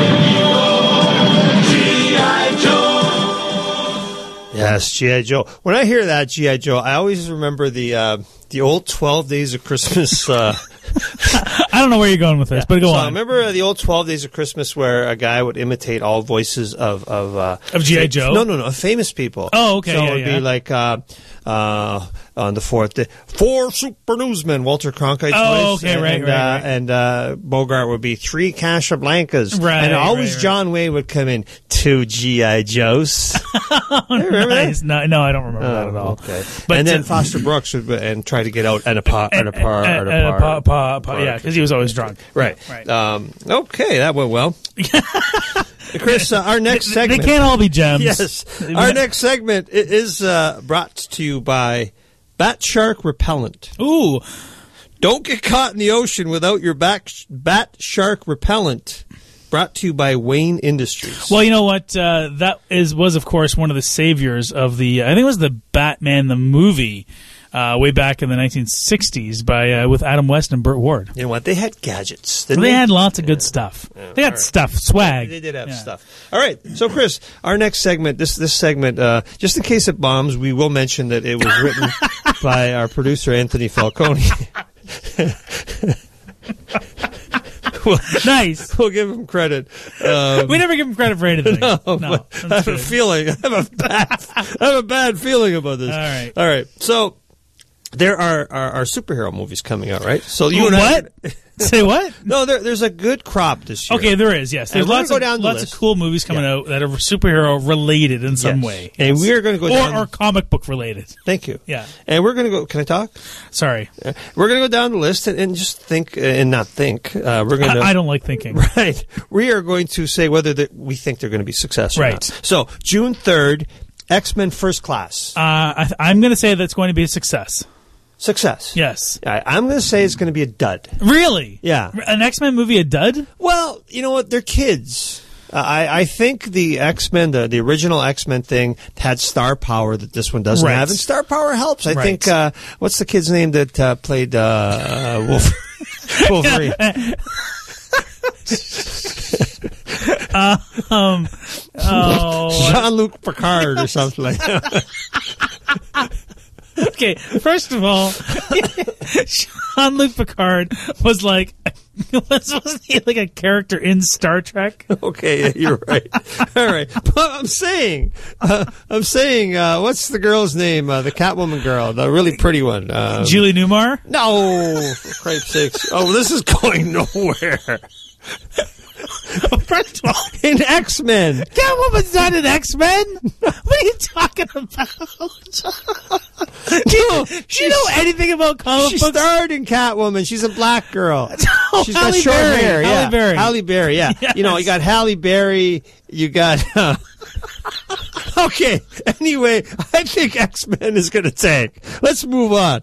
G I. Joe!
Yes, G I. Joe. When I hear that G I. Joe, I always remember the uh, the old twelve Days of Christmas. Uh,
I don't know where you're going with this, but go
so
on.
remember uh, the old twelve Days of Christmas where a guy would imitate all voices of of uh,
Of G I.
fa-
Joe?
No, no, no, of famous people.
Oh, okay,
So
yeah,
it would
yeah.
be like uh, uh, on the fourth day, four super newsmen, Walter Cronkite's
Oh,
voice,
okay,
and,
right,
and,
right,
uh,
right.
and uh, Bogart would be three Casablancas,
Right,
and always
right, right.
John Wayne would come in two G I. Joes. Remember that?
Nice. No, no, I don't remember that at all.
Okay.
But
and then
uh,
Foster Brooks would and try to get out and a par, and a par,
and-
and a
and a
par.
pa- pa- pa- yeah, because he was always drunk.
Right.
Right.
Um, okay, that went well. Chris, uh, our next
They
segment.
can't all be gems.
Yes. Our next segment i- is uh, brought to you by Bat shark repellent.
Ooh.
Don't get caught in the ocean without your back, bat shark repellent. Brought to you by Wayne Industries.
Well, you know what? Uh, that is was, of course, one of the saviors of the, I think it was the Batman, the movie, uh, way back in the nineteen sixties by uh, with Adam West and Burt Ward.
You know what? They had gadgets.
They,
Didn't
they
they
had lots of good
Yeah.
stuff.
Yeah.
They had
All right.
stuff, swag.
They did have
Yeah.
stuff. All right. So, Chris, our next segment, this this segment, uh, just in case it bombs, we will mention that it was written by our producer, Anthony Falcone. Well,
Nice.
we'll give him credit. Um,
We never give him credit for anything.
no,
no
but
that's
I have a
good.
feeling. I have a bad. I have a bad feeling about this.
All right.
All right. So there are, are, are superhero movies coming out, right? So you and
What?
I.
Say what?
No, there, there's a good crop this year.
Okay, there is, yes. There's
And we're
lots,
gonna
of,
go down the
lots
list.
of cool movies coming
Yeah.
out that are superhero related in some
Yes.
way.
And
Yes.
we are going to go
or,
down.
or comic book related.
Thank you.
Yeah.
And we're going to go. Can I talk?
Sorry.
Uh, We're going to go down the list and, and just think uh, and not think. Uh, we're going to.
I, I don't like thinking.
Right. We are going to say whether that we think they're going to be successful.
Right.
Not. So June third, X-Men First Class.
Uh, I, I'm going to say that's going to be a success.
Success.
Yes.
I, I'm going to say it's going to be a dud.
Really?
Yeah.
An X-Men movie a dud?
Well, you know what? They're kids. Uh, I, I think the X-Men, the, the original X-Men thing, had star power that this one doesn't
Right.
have, and star power helps. I
Right.
think. Uh, what's the kid's name that uh, played uh, uh, Wolf- Wolverine?
Um, oh.
Jean-Luc Picard or something like that.
Okay, first of all, Jean-Luc Picard was like, was, wasn't he like a character in Star Trek?
Okay, yeah, you're right. All right, but I'm saying, uh, I'm saying, uh, what's the girl's name? Uh, the Catwoman girl, the really pretty one. Um,
Julie Newmar?
No, for Christ's sakes! Oh, this is going nowhere.
First of all,
In X-Men,
Catwoman's not an X-Men? What are you talking about? do, you, do you know anything about comic
she
books?
starred in Catwoman. She's a black girl.
Oh,
She's got
Halle
short
Berry.
hair.
Halle
Yeah,
Berry.
Halle Berry. Yeah,
Yes.
you know, you got Halle Berry. You got. Uh, okay. Anyway, I think X-Men is going to tank. Let's move on.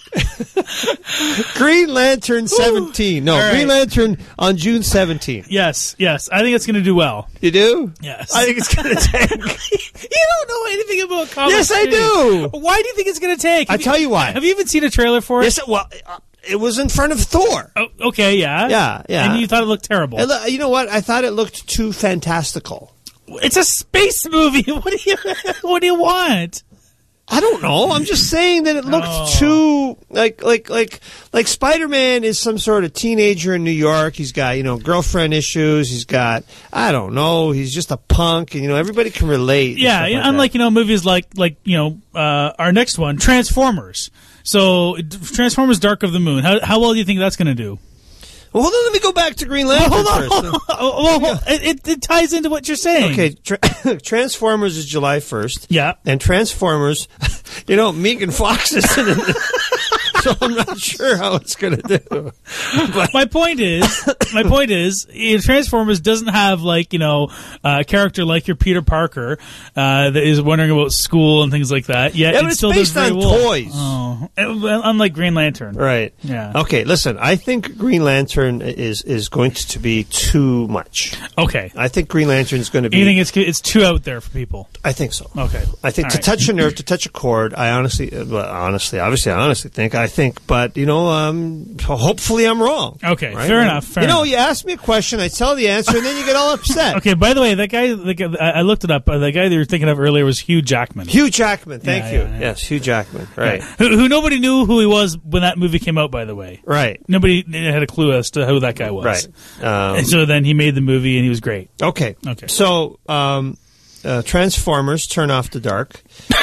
Green Lantern seventeen. No,
All right.
Green Lantern on June seventeenth.
Yes, yes. I think it's going to do well.
You do?
Yes.
I think it's going to tank.
You don't know anything about comics.
Yes, I
do you?
do.
Why do you think it's going to take?
I
Have
tell you why.
Have you even seen a trailer for it?
Yes, well, uh, it was in front of Thor.
Oh, okay, yeah.
Yeah, yeah.
And you thought it looked terrible.
And, uh, you know what? I thought it looked too fantastical.
It's a space movie. What do you What do you want?
I don't know. I'm just saying that it looked
Oh.
too like like like like Spider-Man is some sort of teenager in New York. He's got, you know, girlfriend issues. He's got, I don't know. He's just a punk, and you know everybody can relate. and
Yeah,
stuff
yeah,
like
unlike
that.
you know movies like like you know uh, our next one, Transformers. So Transformers: Dark of the Moon. How how well do you think that's going to do?
Well, hold on. Let me go back to Green Lantern
Hold on,
first.
hold on. Oh, well, it, it, it ties into what you're saying.
Okay, tra- Transformers is July first.
Yeah.
And Transformers, you know, Megan Fox is in it. So I'm not sure how it's going to do. But
My point is, my point is, you know, Transformers doesn't have like you know a character like your Peter Parker uh, that is wondering about school and things like that. Yet
Yeah,
it
but it's
still
based
does very
on
well.
toys.
Oh, well, unlike Green Lantern.
Right.
Yeah.
Okay, listen, I think Green Lantern is, is going to be too much.
Okay.
I think Green Lantern is going to be...
You think it's it's too out there for people?
I think so.
Okay.
I think
All
to
right.
touch a nerve, to touch a chord, I honestly, uh, well, honestly, obviously, I honestly think, I think, but, you know, um, hopefully I'm wrong.
Okay,
right?
fair
And,
enough, fair
you know,
enough.
you ask me a question, I tell the answer, and then you get all upset.
Okay. By the way, that guy, the guy I I looked it up. Uh, the guy that you were thinking of earlier was Hugh Jackman.
Hugh Jackman, thank
Yeah,
you.
yeah, yeah.
Yes, Hugh Jackman, right.
Who, who nobody knew who he was when that movie came out. By the way,
Right,
nobody had a clue as to who that guy was.
right. Um,
And so then he made the movie, and he was great.
okay.
Okay.
So, um, uh, Transformers, Turn Off the Dark.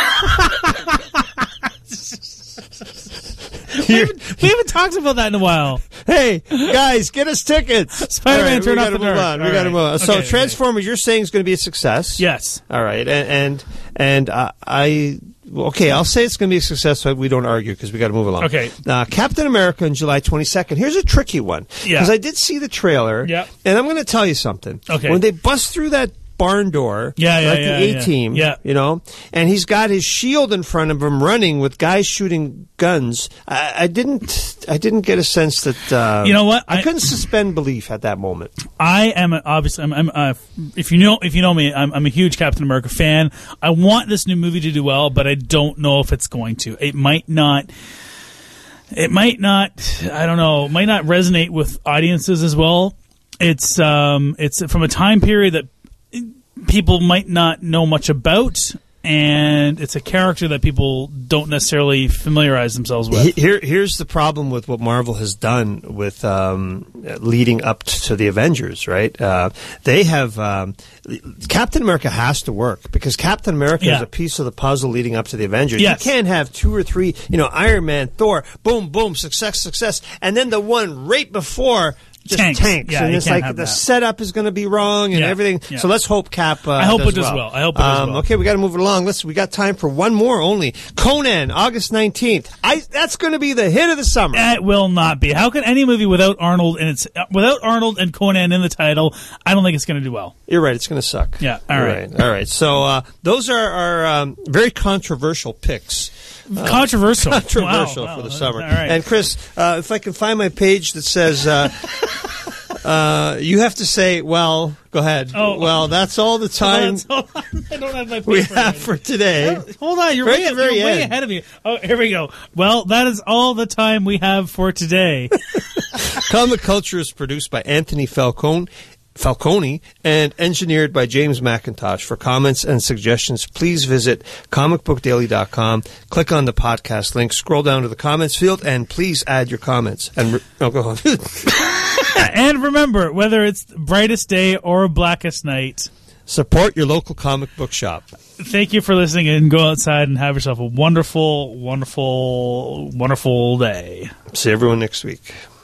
We haven't, we haven't talked about that in a while.
Hey, guys, get us tickets.
Spider-Man,
All right,
Turn
we
Off
gotta
the
move
Dark.
on. We
All
got to
right.
move on. So,
Okay, okay.
Transformers, you're saying is going to be a success.
Yes.
All right, and and and uh, I okay, I'll say it's going to be a success. So we don't argue because we got to move along.
Okay.
Uh, Captain America on July twenty-second. Here's a tricky one.
Yeah.
Because I did see the trailer.
Yeah.
And I'm going to tell you something.
Okay.
When they bust through that barn door,
Yeah, yeah,
like
yeah,
the
yeah.
A-Team,
Yeah.
you know, and he's got his shield in front of him running with guys shooting guns. I, I didn't I didn't get a sense that... Uh,
You know what?
I,
I-
couldn't suspend belief at that moment.
I am a- obviously. I'm, I'm uh, if you know if you know me, I'm, I'm a huge Captain America fan. I want this new movie to do well, but I don't know if it's going to. It might not. It might not. I don't know. It might not resonate with audiences as well. It's um. It's from a time period that people might not know much about, and it's a character that people don't necessarily familiarize themselves with.
Here, here's the problem with what Marvel has done with um, leading up to the Avengers, right? Uh, they have um, Captain America has to work because Captain America
Yeah.
is a piece of the puzzle leading up to the Avengers.
Yes.
You can't have two or three, you know, Iron Man, Thor, boom, boom, success, success, and then the one right before. Just
Tanks.
tanks,
Yeah,
and
you
it's
can't
like
have
the
that.
setup is going to be wrong and
Yeah,
everything.
yeah.
So let's hope Cap. Uh,
I hope
does
it does
well.
well. I hope it does
Um,
well.
Okay, we got to move it along. Let's. We got time for one more only. Conan, August nineteenth. I. That's going to be the hit of the summer.
It will not be. How can any movie without Arnold and it's uh, without Arnold and Conan in the title? I don't think it's going to do well.
You're right. It's going to suck.
Yeah, all
You're
right.
All right. So uh, those are our um, very controversial picks.
Controversial.
Controversial
Wow,
for
wow.
the summer.
All right.
And Chris, uh, if I can find my page that says. Uh, Uh, you have to say, well, go ahead.
Oh.
Well, that's all the time
Hold on, hold on. I don't have my paper.
we have for today.
Hold on, you're,
Right
way,
at the very
you're way
end.
ahead of me. Oh, here we go. Well, that is all the time we have for today.
Comic Culture is produced by Anthony Falcone, Falcone and engineered by James McIntosh. For comments and suggestions, please visit comic book daily dot com. Click on the podcast link, scroll down to the comments field, and please add your comments. And re- oh, go on.
And remember, whether it's brightest day or blackest night,
Support your local comic book shop.
thank you for listening, and go outside and have yourself a wonderful, wonderful, wonderful day.
See everyone next week.